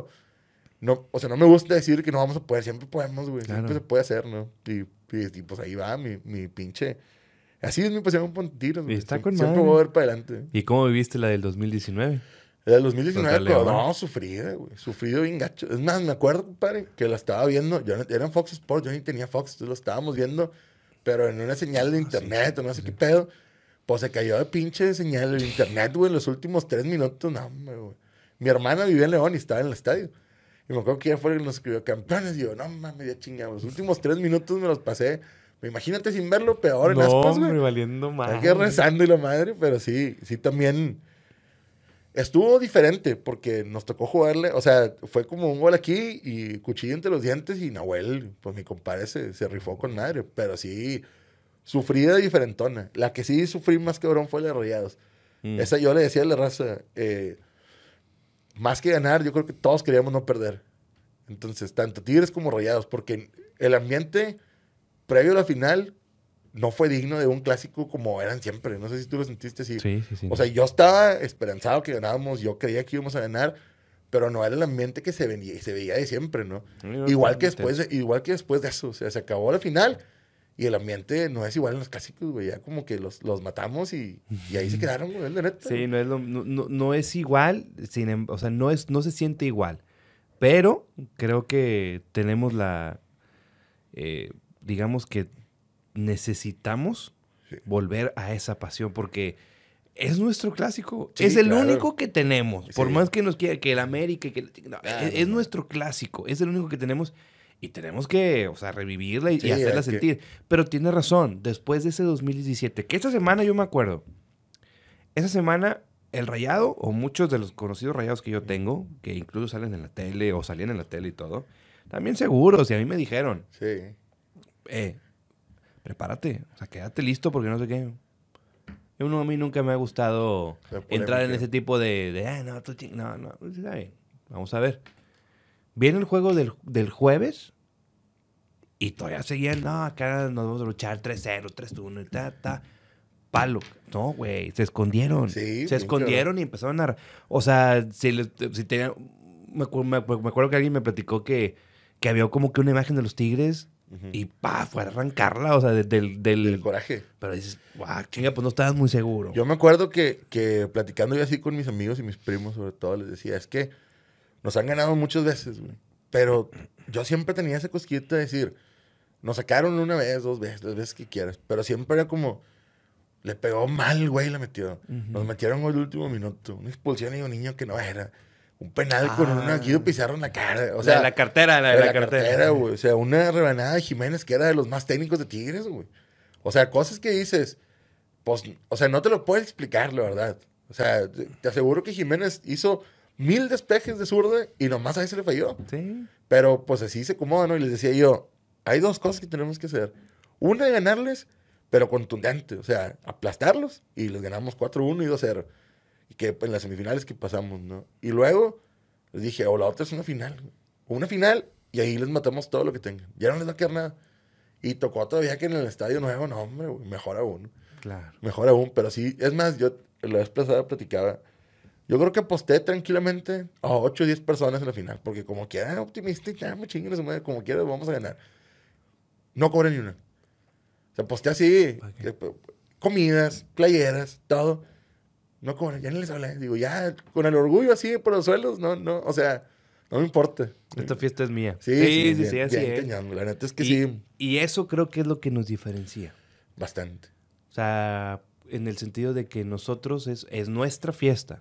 Speaker 1: no me gusta decir que no vamos a poder. Siempre podemos, güey.
Speaker 2: Claro.
Speaker 1: Siempre se puede hacer, ¿no? Y pues ahí va mi pinche. Así es mi pasión con tiros, güey.
Speaker 2: Está con
Speaker 1: Siempre
Speaker 2: madre.
Speaker 1: voy a ver para adelante.
Speaker 2: ¿Y cómo viviste la del 2019?
Speaker 1: El 2019,
Speaker 2: Contra
Speaker 1: pero
Speaker 2: León.
Speaker 1: no, sufrida, güey. Sufrido bien gacho. Es más, me acuerdo, compadre, que la estaba viendo. Era en Fox Sports, yo ni tenía Fox, entonces lo estábamos viendo, pero en una señal de internet, o no sé qué pedo. Pues se cayó de pinche señal de internet, güey, en los últimos 3 minutos. No, güey. Mi hermana vivía en León y estaba en el estadio. Y me acuerdo que ella fue el que nos escribió campeones. Y yo, no mames, ya chingamos. Los últimos 3 minutos me los pasé. Imagínate sin verlo, peor en aspas, güey.
Speaker 2: hombre, valiendo mal.
Speaker 1: Hay que rezando y la madre, pero sí también. Estuvo diferente porque nos tocó jugarle, o sea, fue como un gol aquí y cuchillo entre los dientes y Nahuel, pues mi compadre se rifó con madre, pero sí, sufrida diferentona. La que sí sufrí más cabrón fue la de Rayados. Esa yo le decía a la raza, más que ganar, yo creo que todos queríamos no perder. Entonces, tanto Tigres como Rayados, porque el ambiente previo a la final no fue digno de un clásico como eran siempre. No sé si tú lo sentiste así.
Speaker 2: Sí, sí, sí.
Speaker 1: O sea, yo estaba esperanzado que ganábamos, yo creía que íbamos a ganar, pero no era el ambiente que se veía de siempre, ¿no?
Speaker 2: Yo
Speaker 1: Igual que,
Speaker 2: también
Speaker 1: igual que después de eso, o sea, se acabó la final y el ambiente no es igual en los clásicos, güey, ya como que los matamos y ahí se quedaron, güey, la neta.
Speaker 2: Sí, no es, no es igual, o sea, no se siente igual, pero creo que tenemos digamos que necesitamos
Speaker 1: Sí.
Speaker 2: volver a esa pasión porque es nuestro clásico,
Speaker 1: Sí,
Speaker 2: es el
Speaker 1: claro.
Speaker 2: único que tenemos, por
Speaker 1: Sí.
Speaker 2: más que nos quiera, que el América, no, es
Speaker 1: no.
Speaker 2: nuestro clásico, es el único que tenemos y tenemos que, o sea, revivirla y
Speaker 1: Sí,
Speaker 2: hacerla
Speaker 1: hay que-
Speaker 2: sentir. Pero tiene razón, después de ese 2017, que esta semana yo me acuerdo, esa semana el Rayado, o muchos de los conocidos Rayados que yo tengo, que incluso salen en la tele o salían en la tele y todo, también seguros, y a mí me dijeron,
Speaker 1: Sí.
Speaker 2: prepárate, o sea, quédate listo porque no sé qué. A mí nunca me ha gustado
Speaker 1: La
Speaker 2: entrar en
Speaker 1: polémica.
Speaker 2: ese tipo no, no, está bien, vamos a ver. Viene el juego del jueves y todavía seguían, no, acá nos vamos a luchar 3-0, 3-1 y palo. No, güey, se escondieron.
Speaker 1: Sí,
Speaker 2: Se
Speaker 1: bien
Speaker 2: escondieron y empezaron a... O sea, si tenían... Me acuerdo que alguien me platicó que había como que una imagen de los Tigres
Speaker 1: Ujú.
Speaker 2: y fue a arrancarla, o sea,
Speaker 1: Del coraje.
Speaker 2: Pero dices, guau, chinga, pues no estabas muy seguro.
Speaker 1: Yo me acuerdo que platicando yo así con mis amigos y mis primos, sobre todo, les decía, es que nos han ganado muchas veces, güey. Pero yo siempre tenía esa cosquillita de decir, nos sacaron una vez, 2 veces, las veces que quieras. Pero siempre era como, le pegó mal, güey, la metió. Nos metieron en el último minuto. Una expulsión y un niño que no era. Un penal con un Guido Pizarro en la cara. O sea,
Speaker 2: la cartera,
Speaker 1: de la cartera, güey. O sea, una rebanada de Jiménez que era de los más técnicos de Tigres, güey. O sea, cosas que dices, pues, o sea, no te lo puedes explicar, la verdad. O sea, te aseguro que Jiménez hizo 1000 despejes de zurda y nomás a ese le falló.
Speaker 2: Sí.
Speaker 1: Pero pues así se acomoda, ¿no? Y les decía yo, hay 2 cosas que tenemos que hacer. Una, ganarles, pero contundente. O sea, aplastarlos y les ganamos 4-1 y 2-0. Y que en las semifinales que pasamos, ¿no? Y luego les dije, o la otra es una final. Una final y ahí les matamos todo lo que tengan. Ya no les va a quedar nada. Y tocó todavía que en el estadio nuevo, no, hombre, güey, mejor aún.
Speaker 2: Claro.
Speaker 1: Mejor aún, pero sí, es más, yo la vez pasada platicaba. Yo creo que aposté tranquilamente a 8 o 10 personas en la final, porque como quiera, optimista y ya me chinguen, como quiera, vamos a ganar. No cobré ni una. O sea, aposté así, comidas, playeras, todo. No cobré, ya ni les hablé. Digo, ya, con el orgullo así por los suelos, no, o sea, no me importa.
Speaker 2: Esta fiesta es mía.
Speaker 1: Sí,
Speaker 2: sí, así
Speaker 1: bien
Speaker 2: es.
Speaker 1: cañón. La neta es que
Speaker 2: Y,
Speaker 1: sí,
Speaker 2: y eso creo que es lo que nos diferencia.
Speaker 1: bastante.
Speaker 2: O sea, en el sentido de que nosotros es nuestra fiesta.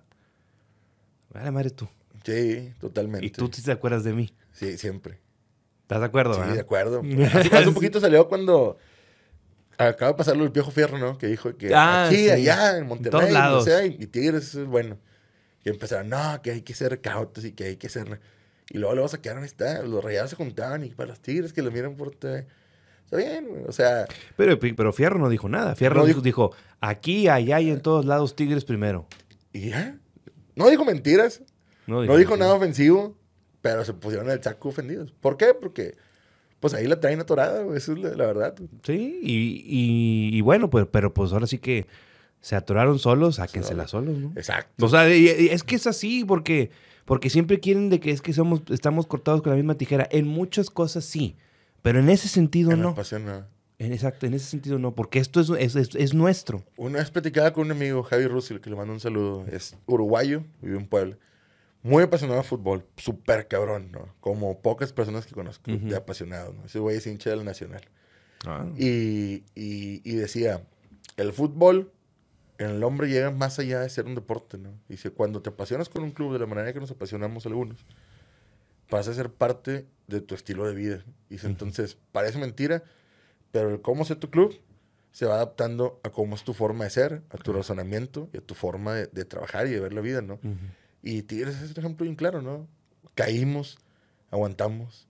Speaker 2: Vale, madre tú.
Speaker 1: Sí, totalmente.
Speaker 2: Y tú sí te acuerdas de mí.
Speaker 1: Sí, siempre.
Speaker 2: ¿Estás de acuerdo?
Speaker 1: Sí,
Speaker 2: ¿verdad?
Speaker 1: de acuerdo. Hace un poquito salió cuando acaba de pasarlo el Piojo Fierro, ¿no? Que dijo que aquí,
Speaker 2: sí.
Speaker 1: allá, en
Speaker 2: En
Speaker 1: Monterrey,
Speaker 2: todos lados.
Speaker 1: o sea, y Tigres, eso es bueno. Y empezaron, no, que hay que ser cautos y que hay que ser... Y luego se quedaron, ahí está, los Rayados se juntaban y para los Tigres que lo miran por TV. Está bien, güey, o sea...
Speaker 2: Pero Fierro no dijo nada. Fierro
Speaker 1: No
Speaker 2: dijo, aquí, allá y en todos lados Tigres primero.
Speaker 1: Y ya. No dijo mentiras, no dijo nada ofensivo, pero se pusieron el saco ofendidos. ¿Por qué? Porque pues ahí la traen atorada, güey, eso es la verdad.
Speaker 2: Sí, y bueno, pero pues ahora sí que se atoraron solos, sáquensela solos, ¿no?
Speaker 1: Exacto.
Speaker 2: O sea, y es que es así, porque siempre quieren de que es que estamos cortados con la misma tijera. En muchas cosas sí, pero en ese sentido
Speaker 1: En la
Speaker 2: no.
Speaker 1: pasión, no.
Speaker 2: Exacto, en ese sentido no, porque esto es nuestro.
Speaker 1: Una vez platicaba con un amigo, Javi Russell, que le mando un saludo. Es uruguayo, vive en Puebla. Muy apasionado de fútbol, súper cabrón, ¿no? Como pocas personas que conozco de apasionados, ¿no? Ese güey es hincha del Nacional.
Speaker 2: Ah.
Speaker 1: Y decía, el fútbol en el hombre llega más allá de ser un deporte, ¿no? Dice, cuando te apasionas con un club de la manera que nos apasionamos algunos, pasa a ser parte de tu estilo de vida. Dice, entonces, parece mentira, pero el cómo ser tu club se va adaptando a cómo es tu forma de ser, a tu razonamiento y a tu forma de trabajar y de ver la vida, ¿no? Y Tigres es un ejemplo bien claro, ¿no? Caímos, aguantamos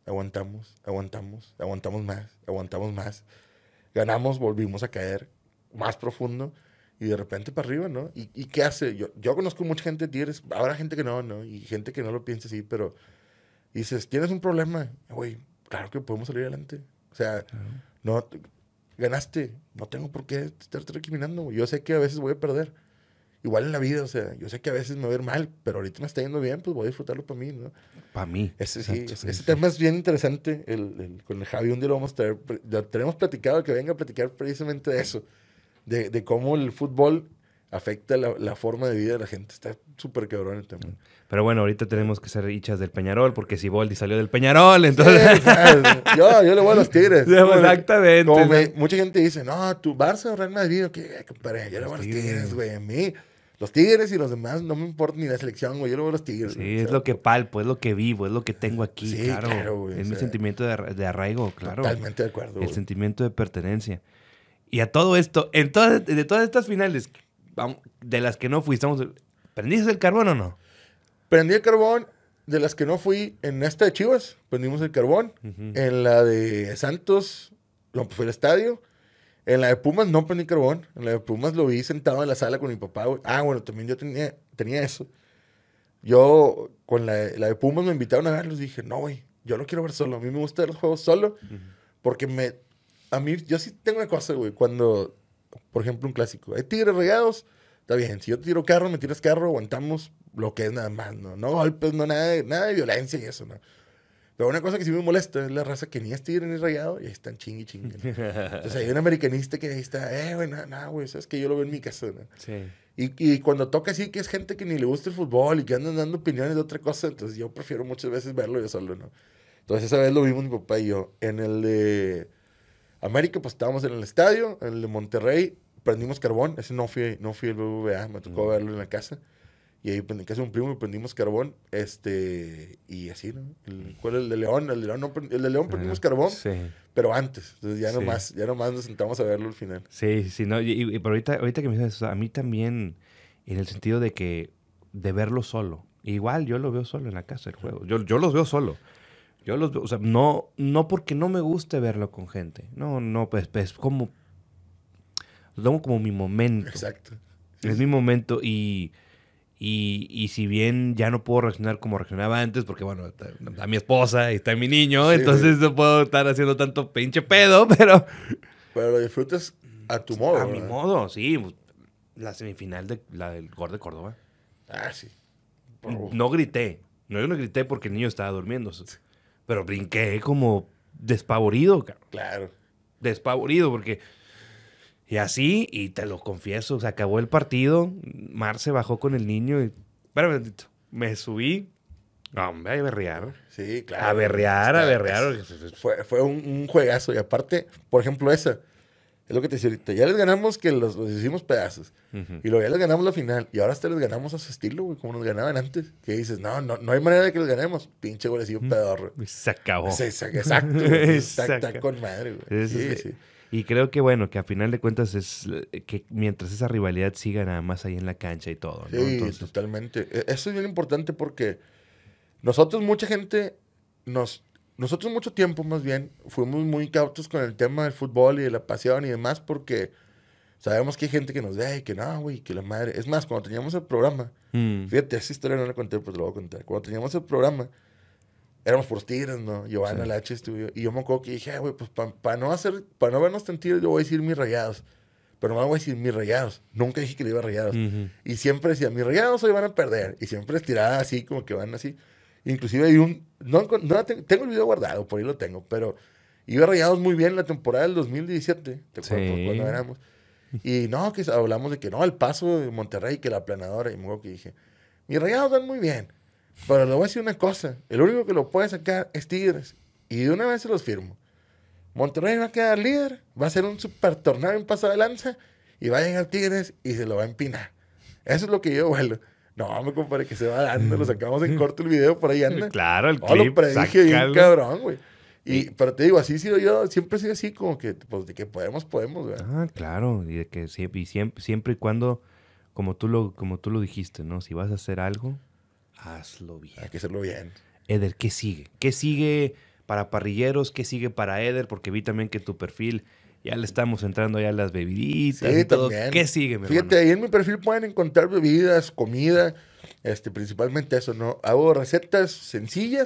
Speaker 1: más. Ganamos, volvimos a caer más profundo y de repente para arriba, ¿no? ¿Y qué hace? Yo conozco mucha gente de Tigres, habrá gente que no, y gente que no lo piensa así, pero dices, ¿tienes un problema? Güey, claro que podemos salir adelante. O sea, no, ganaste. No tengo por qué estarte recriminando, güey. Yo sé que a veces voy a perder. Igual en la vida, o sea, yo sé que a veces me va a ir mal, pero ahorita me está yendo bien, pues voy a disfrutarlo para mí, ¿no?
Speaker 2: Para mí.
Speaker 1: Ese
Speaker 2: Exacto,
Speaker 1: ese tema es bien interesante. Con el Javi un día lo vamos a traer. Ya tenemos platicado que venga a platicar precisamente de eso. De cómo el fútbol afecta la forma de vida de la gente. Está súper cabrón el tema.
Speaker 2: Pero bueno, ahorita tenemos que ser hinchas del Peñarol, porque Siboldi salió del Peñarol, entonces...
Speaker 1: Sí, yo le voy a los Tigres.
Speaker 2: Exactamente.
Speaker 1: Mucha gente dice, no, tu Barça o Real Madrid, ¿qué, compadre? Yo le voy a los Tigres, güey. A mí, los Tigres y los demás no me importa ni la selección, güey. Yo le voy a los Tigres.
Speaker 2: Sí,
Speaker 1: güey,
Speaker 2: es lo que palpo, es lo que vivo, es lo que tengo aquí,
Speaker 1: Sí,
Speaker 2: claro.
Speaker 1: güey,
Speaker 2: Es mi sentimiento de arraigo, claro.
Speaker 1: Totalmente de acuerdo,
Speaker 2: El
Speaker 1: güey.
Speaker 2: sentimiento de pertenencia. Y a todo esto, de todas estas finales, de las que no fui, ¿prendiste el carbón o no?
Speaker 1: Prendí el carbón de las que no fui en esta de Chivas. Prendimos el carbón. En la de Santos, fue al estadio. En la de Pumas no prendí carbón. En la de Pumas lo vi sentado en la sala con mi papá, güey. Ah, bueno, también yo tenía eso. Yo, con la de Pumas me invitaron a verlos. Dije, no, güey, yo lo quiero ver solo. A mí me gusta ver los juegos solo. Porque a mí, yo sí tengo una cosa, güey. Cuando, por ejemplo, un clásico. Hay Tigres Rayados. Está bien, si yo te tiro carro, me tiras carro, aguantamos lo que es nada más, ¿no? No golpes, no nada de violencia y eso, ¿no? Pero una cosa que sí me molesta es la raza que ni es tigre ni rayado y ahí están chingue. ¿No? Entonces hay un americanista que ahí está, güey, nada, güey, sabes que yo lo veo en mi casa, ¿no?
Speaker 2: Sí.
Speaker 1: Y cuando toca así que es gente que ni le gusta el fútbol y que andan dando opiniones de otra cosa, entonces yo prefiero muchas veces verlo yo solo, ¿no? Entonces esa vez lo vimos mi papá y yo. En el de América, pues estábamos en el estadio, en el de Monterrey, prendimos carbón, ese no fui el BBVA, me tocó verlo en la casa. Y ahí en casa de un primo y prendimos carbón, y así, ¿no? ¿Cuál es el de León? El de León prendimos carbón,
Speaker 2: Sí.
Speaker 1: pero antes. Entonces ya
Speaker 2: Sí.
Speaker 1: nomás nos sentamos a verlo al final.
Speaker 2: Sí, no, pero ahorita que me dices eso, a mí también, en el sentido de verlo solo. Igual yo lo veo solo en la casa, el juego. Yo los veo solo. Yo los veo, o sea, no porque no me guste verlo con gente. No, pues como... Lo tomo como mi momento.
Speaker 1: Exacto.
Speaker 2: Es mi momento y si bien ya no puedo reaccionar como reaccionaba antes, porque bueno, está mi esposa y está mi niño,
Speaker 1: Sí,
Speaker 2: entonces no puedo estar haciendo tanto pinche pedo, pero...
Speaker 1: Pero lo disfrutas a tu modo,
Speaker 2: A
Speaker 1: ¿verdad?
Speaker 2: mi modo, sí. La semifinal la del Gol de Córdoba.
Speaker 1: Ah, sí.
Speaker 2: No grité. No, yo no grité porque el niño estaba durmiendo. Pero brinqué como despavorido, cabrón.
Speaker 1: Claro.
Speaker 2: Despavorido porque... Y así, y te lo confieso, se acabó el partido. Mar se bajó con el niño y... Espérame un momentito. Me subí. Hombre, a berrear.
Speaker 1: Sí, claro.
Speaker 2: A berrear.
Speaker 1: Fue un juegazo. Y aparte, por ejemplo, esa. Es lo que te decía ahorita. Ya les ganamos que los hicimos pedazos. Y luego ya les ganamos la final. Y ahora hasta les ganamos a su estilo, güey, como nos ganaban antes. Que dices, no hay manera de que les ganemos. Pinche golecillo pedorro.
Speaker 2: Se acabó.
Speaker 1: Exacto. Güey. Está con madre, güey. Sí.
Speaker 2: Y creo que, bueno, que a final de cuentas es que mientras esa rivalidad siga nada más ahí en la cancha y todo, ¿no?
Speaker 1: Sí,
Speaker 2: Entonces,
Speaker 1: totalmente. Eso es bien importante porque nosotros, mucha gente, nosotros mucho tiempo más bien, fuimos muy cautos con el tema del fútbol y de la pasión y demás porque sabemos que hay gente que nos ve y que no, güey, que la madre. Es más, cuando teníamos el programa, fíjate, esa historia no la conté, pero te la voy a contar. Cuando teníamos el programa, éramos puros tigres, ¿no? Giovanna,
Speaker 2: Sí.
Speaker 1: Lache, estuvo. Y yo me acuerdo que dije, güey, pues para no vernos tan tigres, yo voy a decir mis rayados. Pero no voy a decir mis rayados. Nunca dije que le iba a rayados. Y siempre decía, mis rayados hoy van a perder. Y siempre estiraba así, como que van así. Inclusive hay tengo el video guardado, por ahí lo tengo, pero iba rayados muy bien la temporada del 2017, ¿te acuerdas?
Speaker 2: Sí.
Speaker 1: Cuando éramos. Y no, que hablamos de que no, el paso de Monterrey, que la aplanadora. Y me acuerdo que dije, mis rayados van muy bien. Pero le voy a decir una cosa, el único que lo puede sacar es Tigres. Y de una vez se los firmo. Monterrey va a quedar líder, va a ser un super torneo en paso de lanza y va a llegar Tigres y se lo va a empinar. Eso es lo que yo vuelo. No, me compadre, que se va dando, lo sacamos en corto el video, por ahí anda.
Speaker 2: Claro, el
Speaker 1: Lo
Speaker 2: clip,
Speaker 1: predije bien
Speaker 2: sácalo.
Speaker 1: cabrón, güey. Pero te digo, así he sido yo, siempre he sido así, como que, pues, de que podemos, güey.
Speaker 2: Ah, claro. Y de que siempre y cuando, como tú lo dijiste, ¿no? Si vas a hacer algo, hazlo bien.
Speaker 1: Hay que hacerlo bien.
Speaker 2: Eder, ¿qué sigue? ¿Qué sigue para parrilleros? ¿Qué sigue para Eder? Porque vi también que tu perfil ya le estamos entrando ya a las bebiditas
Speaker 1: Sí,
Speaker 2: y todo.
Speaker 1: también.
Speaker 2: ¿Qué sigue, mi
Speaker 1: Fíjate,
Speaker 2: hermano?
Speaker 1: ahí en mi perfil pueden encontrar bebidas, comida, principalmente eso, ¿no? Hago recetas sencillas,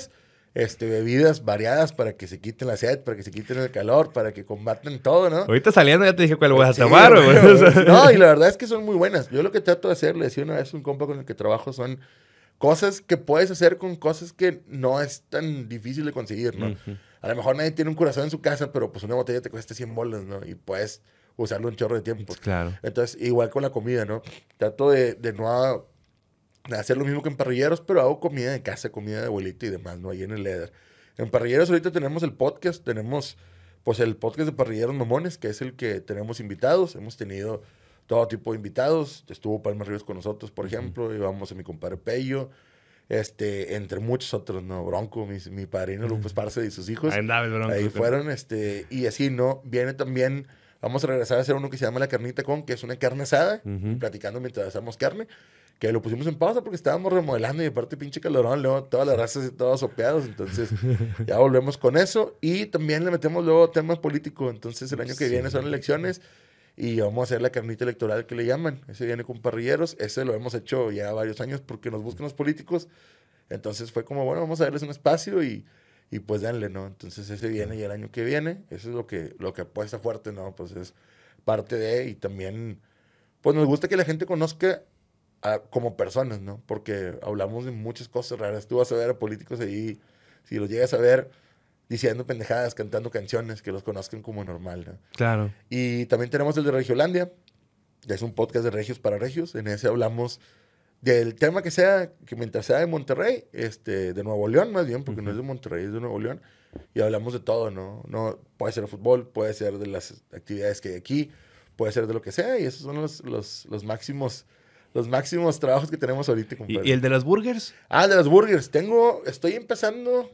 Speaker 1: bebidas variadas para que se quiten la sed, para que se quiten el calor, para que combaten todo, ¿no?
Speaker 2: Ahorita saliendo ya te dije cuál vas a
Speaker 1: Sí,
Speaker 2: tomar, güey.
Speaker 1: bueno, no, y la verdad es que son muy buenas. Yo lo que trato de hacer, le decía una vez a un compa con el que trabajo, son cosas que puedes hacer con cosas que no es tan difícil de conseguir, ¿no? A lo mejor nadie tiene un corazón en su casa, pero pues una botella te cuesta 100 bolas, ¿no? Y puedes usarlo un chorro de tiempo.
Speaker 2: Claro.
Speaker 1: Entonces, igual con la comida, ¿no? Trato de no hacer lo mismo que en parrilleros, pero hago comida de casa, comida de abuelita y demás, ¿no? Ahí en el Eder. En parrilleros ahorita tenemos el podcast, tenemos pues el podcast de Parrilleros Mamones, que es el que tenemos invitados. Hemos tenido todo tipo de invitados. Estuvo Palma Ríos con nosotros, por ejemplo. Íbamos a mi compadre Pello. Entre muchos otros, ¿no? Bronco, mi padrino López Parce y sus hijos.
Speaker 2: Ahí andaba el Bronco.
Speaker 1: Ahí fueron, y así, ¿no? Viene también, vamos a regresar a hacer uno que se llama La Carnita Con, que es una carne asada, platicando mientras hacemos carne, que lo pusimos en pausa porque estábamos remodelando y aparte pinche calorón, luego todas las razas todos sopeados, entonces ya volvemos con eso y también le metemos luego temas políticos, entonces el año que viene son elecciones y vamos a hacer la carnita electoral que le llaman, ese viene con parrilleros, ese lo hemos hecho ya varios años porque nos buscan los políticos, entonces fue como, bueno, vamos a darles un espacio y pues denle, ¿no? Entonces ese viene ya el año que viene, eso es lo que apuesta fuerte, ¿no? Pues es parte de, y también, pues nos gusta que la gente conozca como personas, ¿no? Porque hablamos de muchas cosas raras. Tú vas a ver a políticos ahí, si los llegas a ver diciendo pendejadas, cantando canciones, que los conozcan como normal, ¿no?
Speaker 2: Claro.
Speaker 1: Y también tenemos el de Regiolandia, que es un podcast de regios para regios. En ese hablamos del tema que sea, que mientras sea de Monterrey, de Nuevo León más bien, porque no es de Monterrey, es de Nuevo León, y hablamos de todo, ¿no? Puede ser de fútbol, puede ser de las actividades que hay aquí, puede ser de lo que sea, y esos son los máximos trabajos que tenemos ahorita, compadre.
Speaker 2: ¿Y el de las burgers?
Speaker 1: El de las burgers. Estoy empezando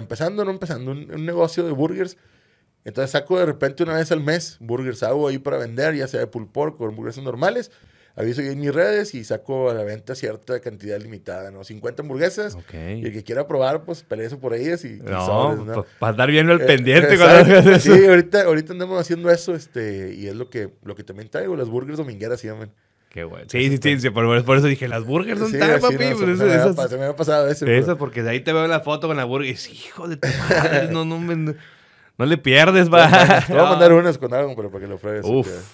Speaker 1: un negocio de burgers. Entonces saco de repente una vez al mes burgers, hago ahí para vender, ya sea de pulled pork o hamburguesas normales. Aviso ahí en mis redes y saco a la venta cierta cantidad limitada, ¿no? 50 hamburguesas.
Speaker 2: Okay.
Speaker 1: Y el que quiera probar, pues pelee por ellas y sobres, ¿no?
Speaker 2: Para andar viendo el pendiente.
Speaker 1: Sí, ahorita andamos haciendo eso, y es lo que también traigo, las burgers domingueras se llaman.
Speaker 2: Qué bueno. Sí, por eso dije, las burgers son tan, papi.
Speaker 1: No, se me había pasado eso.
Speaker 2: Eso, porque de ahí te veo la foto con la burger y hijo de tu madre, no le pierdes, va.
Speaker 1: Te voy a mandar unas con algo, pero para que lo pruebes.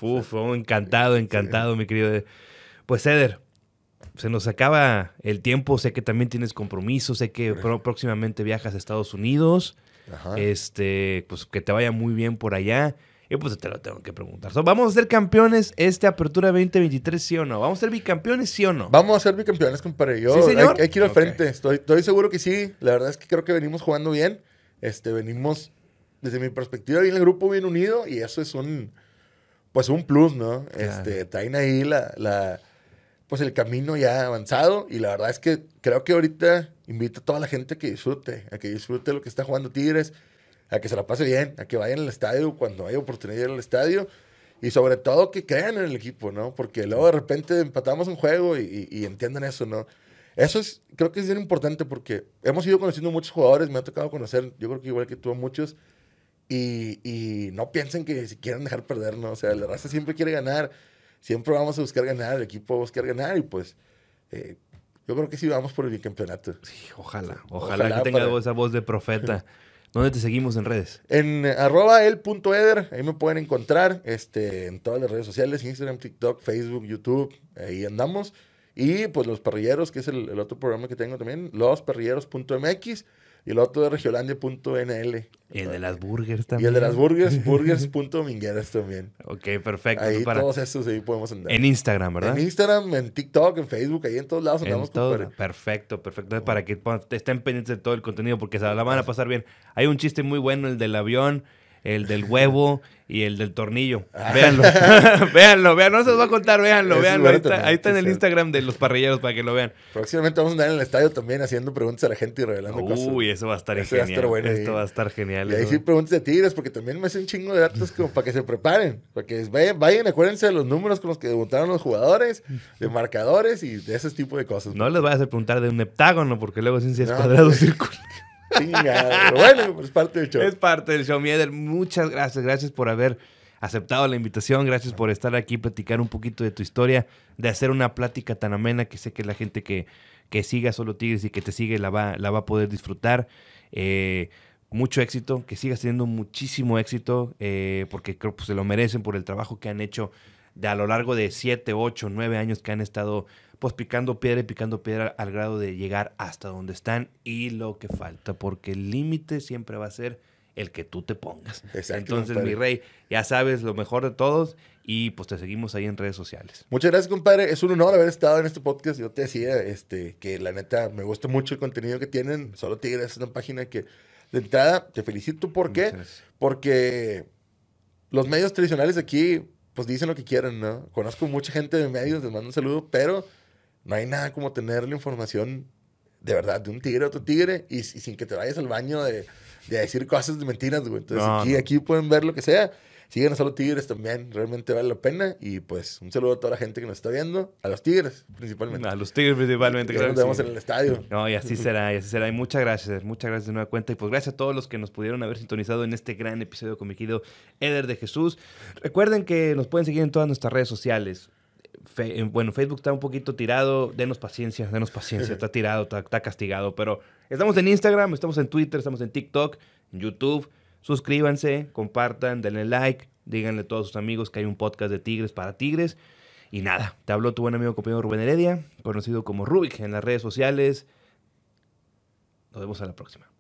Speaker 2: Encantado, mi querido. Pues, Eder, se nos acaba el tiempo. Sé que también tienes compromisos. Sé que próximamente viajas a Estados Unidos.
Speaker 1: Ajá.
Speaker 2: Pues que te vaya muy bien por allá. Y pues te lo tengo que preguntar. ¿Vamos a ser campeones Apertura 2023, sí o no? ¿Vamos a ser bicampeones, sí o no?
Speaker 1: Vamos a ser bicampeones, compadre.
Speaker 2: ¿Sí, señor?
Speaker 1: Hay que ir al frente. Estoy seguro que sí. La verdad es que creo que venimos jugando bien. Venimos, desde mi perspectiva, bien el grupo bien unido. Y eso es un plus, ¿no? Claro. Traen ahí pues el camino ya avanzado. Y la verdad es que creo que ahorita invito a toda la gente a que disfrute lo que está jugando Tigres. A que se la pase bien, a que vayan al estadio cuando haya oportunidad de ir al estadio y sobre todo que crean en el equipo, ¿no? Porque luego de repente empatamos un juego y entiendan eso, ¿no? Eso creo que es bien importante porque hemos ido conociendo muchos jugadores, me ha tocado conocer, yo creo que igual que tú a muchos, y no piensen que si quieren dejar perder, ¿no? O sea, la raza siempre quiere ganar, siempre vamos a buscar ganar, el equipo va a buscar ganar y pues yo creo que sí vamos por el bicampeonato.
Speaker 2: Sí, ojalá que tenga esa voz de profeta. ¿Dónde te seguimos en redes?
Speaker 1: En @el.eder, ahí me pueden encontrar en todas las redes sociales, Instagram, TikTok, Facebook, YouTube, ahí andamos. Y pues Los Parrilleros, que es el otro programa que tengo también, losparrilleros.mx y el otro de regiolandia.nl.
Speaker 2: Y el de las burgers también.
Speaker 1: Y el de las burgers.mingueras también.
Speaker 2: Ok, perfecto.
Speaker 1: Ahí todos esos ahí podemos andar.
Speaker 2: En Instagram, ¿verdad?
Speaker 1: En Instagram, en TikTok, en Facebook, ahí en todos lados andamos.
Speaker 2: Perfecto. Para que estén pendientes de todo el contenido porque se la van a pasar bien. Hay un chiste muy bueno, el del avión, el del huevo y el del tornillo. Véanlo. véanlo. No se los voy a contar, véanlo. Ahí está en el Instagram de Los Parrilleros para que lo vean.
Speaker 1: Próximamente vamos a andar en el estadio también haciendo preguntas a la gente y revelando cosas.
Speaker 2: Uy, eso va a estar genial. Esto va a estar genial.
Speaker 1: Y ahí sí preguntas de Tigres porque también me hacen un chingo de datos como para que se preparen. Para que vayan, acuérdense de los números con los que debutaron los jugadores, de marcadores y de ese tipo de cosas.
Speaker 2: No les vayas a preguntar de un heptágono porque luego sí es cuadrado, círculo.
Speaker 1: Pero bueno, es parte del show.
Speaker 2: Es parte del show, mi Eder. Muchas gracias. Gracias por haber aceptado la invitación. Gracias por estar aquí, platicar un poquito de tu historia, de hacer una plática tan amena que sé que la gente que siga Solo Tigres y que te sigue la va a poder disfrutar. Mucho éxito, que sigas teniendo muchísimo éxito, porque creo que se lo merecen por el trabajo que han hecho a lo largo de 7, 8, 9 años que han estado pues picando piedra al grado de llegar hasta donde están y lo que falta, porque el límite siempre va a ser el que tú te pongas.
Speaker 1: Exacto,
Speaker 2: entonces,
Speaker 1: compadre.
Speaker 2: mi rey, ya sabes lo mejor de todos y pues te seguimos ahí en redes sociales.
Speaker 1: Muchas gracias, compadre. Es un honor haber estado en este podcast. Yo te decía que la neta me gusta mucho el contenido que tienen. Solo Tigres es una página que, de entrada, te felicito. ¿Por qué? Porque los medios tradicionales aquí, pues dicen lo que quieren, ¿no? Conozco mucha gente de medios, les mando un saludo, pero no hay nada como tener la información de verdad de un tigre a otro tigre y sin que te vayas al baño de decir cosas de mentiras, güey. Entonces aquí pueden ver lo que sea. Sigan a Solo Tigres también, realmente vale la pena. Y pues un saludo a toda la gente que nos está viendo, a los Tigres principalmente.
Speaker 2: A los Tigres principalmente.
Speaker 1: Ya nos vemos en el estadio.
Speaker 2: No, y así será, y así será. Y muchas gracias de nueva cuenta. Y pues gracias a todos los que nos pudieron haber sintonizado en este gran episodio con mi querido Eder de Jesús. Recuerden que nos pueden seguir en todas nuestras redes sociales. Bueno, Facebook está un poquito tirado. Denos paciencia. Está tirado, está castigado. Pero estamos en Instagram, estamos en Twitter, estamos en TikTok, en YouTube. Suscríbanse, compartan, denle like, díganle a todos sus amigos que hay un podcast de Tigres para Tigres. Y nada, te habló tu buen amigo compañero Rubén Heredia, conocido como Rubik en las redes sociales. Nos vemos a la próxima.